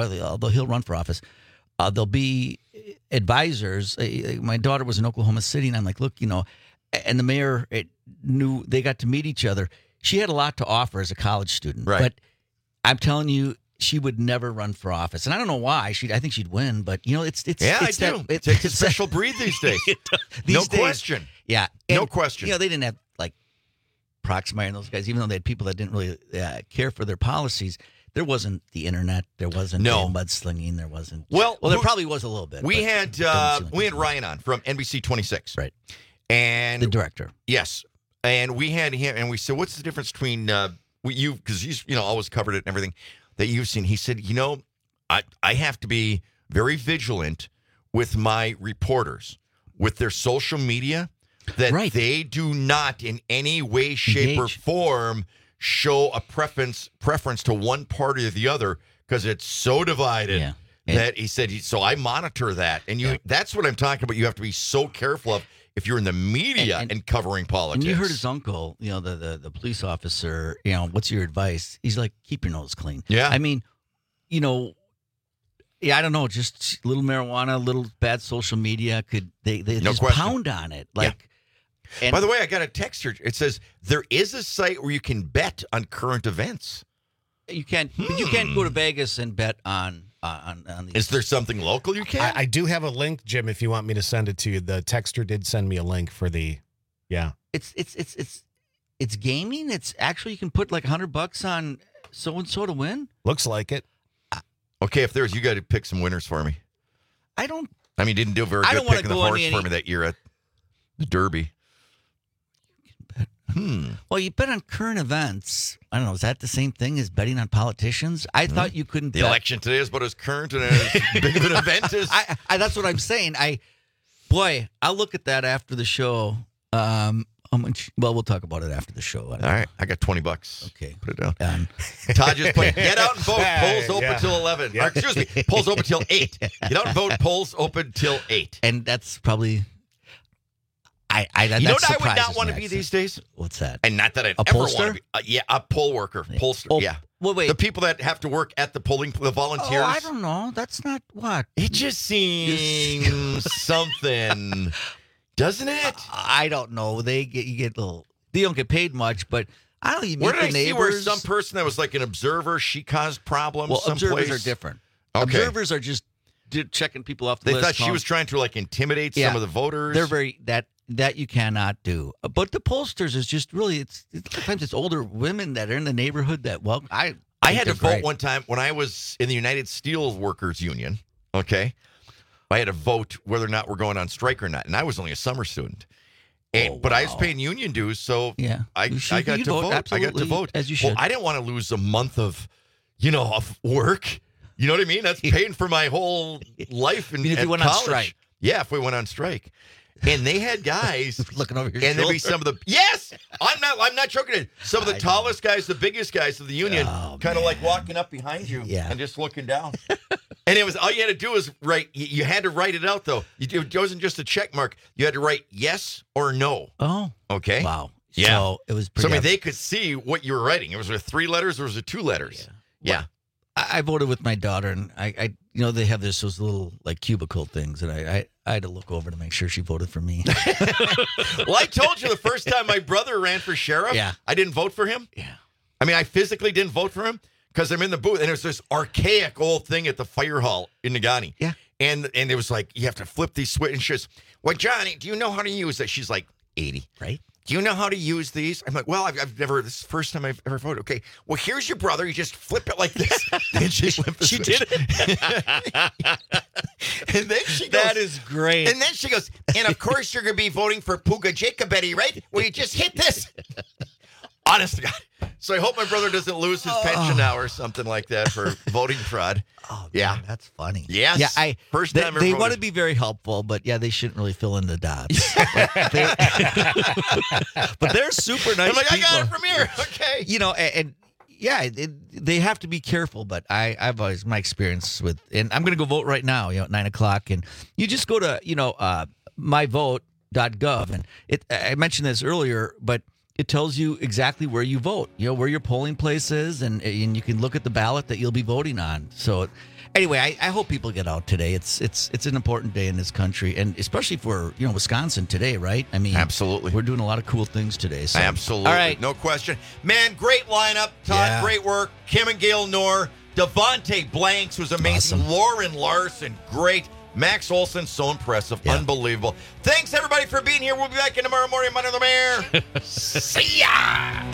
run for office. They'll be advisors. My daughter was in Oklahoma City and I'm like, look, and the mayor knew they got to meet each other. She had a lot to offer as a college student, right? But I'm telling you, she would never run for office, and I don't know why. I think she'd win, but it's I do. It takes a special breed these days. No question. Yeah, no question. They didn't have like Proxmire and those guys, even though they had people that didn't really care for their policies. There wasn't the internet. There wasn't mudslinging. There wasn't. Well, there probably was a little bit. We had Ryan on from NBC 26, right? And the director. Yes. And we had him, and we said, what's the difference between you, because he's, always covered it and everything that you've seen. He said, I have to be very vigilant with my reporters, with their social media, that they do not in any way, shape, or form show a preference to one party or the other, because it's so divided that he said, so I monitor that. And that's what I'm talking about. You have to be so careful of if you're in the media and covering politics. And you heard his uncle, the police officer, what's your advice? He's like, keep your nose clean. Yeah. I mean, I don't know, just a little marijuana, a little bad social media, they just pound on it. And by the way, I got a text here. It says there is a site where you can bet on current events. You can't go to Vegas and bet on these. Is there something local you can? I do have a link, Jim, if you want me to send it to you. The texter did send me a link for the It's gaming. It's actually, you can put like $100 on so and so to win. Looks like it. Okay, if there's, you got to pick some winners for me. Didn't do very good picking the horse for me that year at the Derby. Well, you bet on current events. I don't know. Is that the same thing as betting on politicians? I thought you couldn't. The election today is about as current and as big of an event as. That's what I'm saying. I'll look at that after the show. We'll talk about it after the show. All right, I got $20. Okay, put it down. Todd just played. Get out and vote. Polls open till 11. Or, excuse me, polls open till 8. Get out and vote. Polls open till 8. And that's probably. You know what I would not want to be these days? What's that? And not that I'd ever want to be. A poll worker. Pollster. Oh, yeah. Well, wait. The people that have to work at the the volunteers. Oh, I don't know. That's not what. It just seems something, doesn't it? I don't know. They don't get paid much, but I don't even. Where did I see where some person that was like an observer, she caused problems? Well, someplace? Observers are different. Okay. Observers are just checking people off the list. They list. thought she was trying to intimidate some of the voters. They're very that you cannot do. But the pollsters is just really sometimes it's older women that are in the neighborhood that I had to vote one time when I was in the United Steel Workers Union. Okay, I had to vote whether or not we're going on strike or not, and I was only a summer student. But I was paying union dues, so I got to vote. Absolutely, I got to vote as you should. Well, I didn't want to lose a month of of work. You know what I mean? That's paying for my whole life in if you went college. on strike. Yeah, if we went on strike. And they had guys looking over your and shoulder. there'd be some of the I'm not joking. Some of the tallest guys, the biggest guys of the union, kind of like walking up behind you and just looking down. And it was all you had to do was write. You had to write it out though. It wasn't just a check mark. You had to write yes or no. Oh, okay. Wow. Yeah. So it was. So they could see what you were writing. It was 3 letters or was it 2 letters? Yeah. I voted with my daughter, and I they have those little cubicle things, and I had to look over to make sure she voted for me. Well, I told you the first time my brother ran for sheriff, I didn't vote for him. Yeah. I mean, I physically didn't vote for him because I'm in the booth, and there's this archaic old thing at the fire hall in Negaunee. Yeah. And it was like, you have to flip these switches. And she goes, well, Johnny, do you know how to use that? She's like 80. Right. Do you know how to use these? I'm like, well, I've never, this is the first time I've ever voted. Okay, well, here's your brother. You just flip it like this. And she flipped the switch. Did it. And then she goes. That is great. And then she goes, and of course you're going to be voting for Puga Jacobetti, right? Well, you just hit this. Honest to God. So I hope my brother doesn't lose his pension now or something like that for voting fraud. Oh, man, that's funny. Yes. Yeah, first time they want to be very helpful, but they shouldn't really fill in the dots. But they're super nice. I'm like, people. I got it from here. Okay. They have to be careful. But I've always my experience with, and I'm going to go vote right now. At 9:00, and you just go to myvote.gov, and I mentioned this earlier, but it tells you exactly where you vote, where your polling place is, and you can look at the ballot that you'll be voting on. So anyway, I hope people get out today. It's an important day in this country, and especially for, Wisconsin today, right? I mean, absolutely. We're doing a lot of cool things today. So. Absolutely. All right. No question. Man, great lineup. Todd, great work. Kim and Gail Knorr. Devontae Blanks was amazing. Awesome. Lauren Larson, great. Max Olson, so impressive. Yeah. Unbelievable. Thanks, everybody, for being here. We'll be back in tomorrow morning. Money on the Mayor. See ya!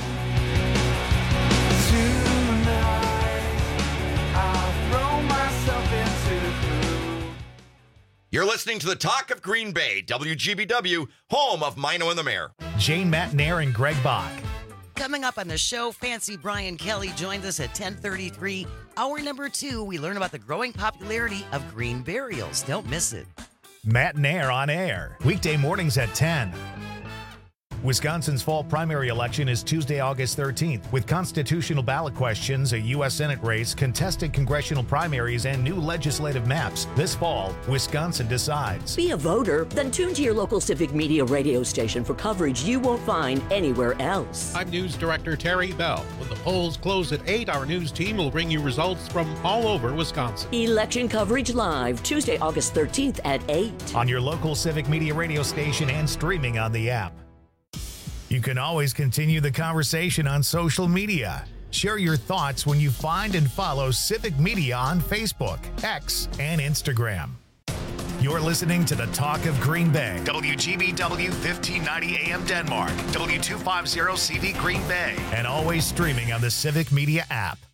You're listening to the Talk of Green Bay, WGBW, home of Mino and the Mayor. Jane Matnair and Greg Bach. Coming up on the show, Fancy Brian Kelly joins us at 10:33. Hour number 2, we learn about the growing popularity of green burials. Don't miss it. Matnair on air, weekday mornings at 10. Wisconsin's fall primary election is Tuesday, August 13th, with constitutional ballot questions, a U.S. Senate race, contested congressional primaries, and new legislative maps. This fall, Wisconsin decides. Be a voter? Then tune to your local Civic Media radio station for coverage you won't find anywhere else. I'm News Director Terry Bell. When the polls close at 8, our news team will bring you results from all over Wisconsin. Election coverage live, Tuesday, August 13th at 8. On your local Civic Media radio station and streaming on the app. You can always continue the conversation on social media. Share your thoughts when you find and follow Civic Media on Facebook, X, and Instagram. You're listening to the Talk of Green Bay. WGBW 1590 AM Denmark, W250 CV Green Bay, and always streaming on the Civic Media app.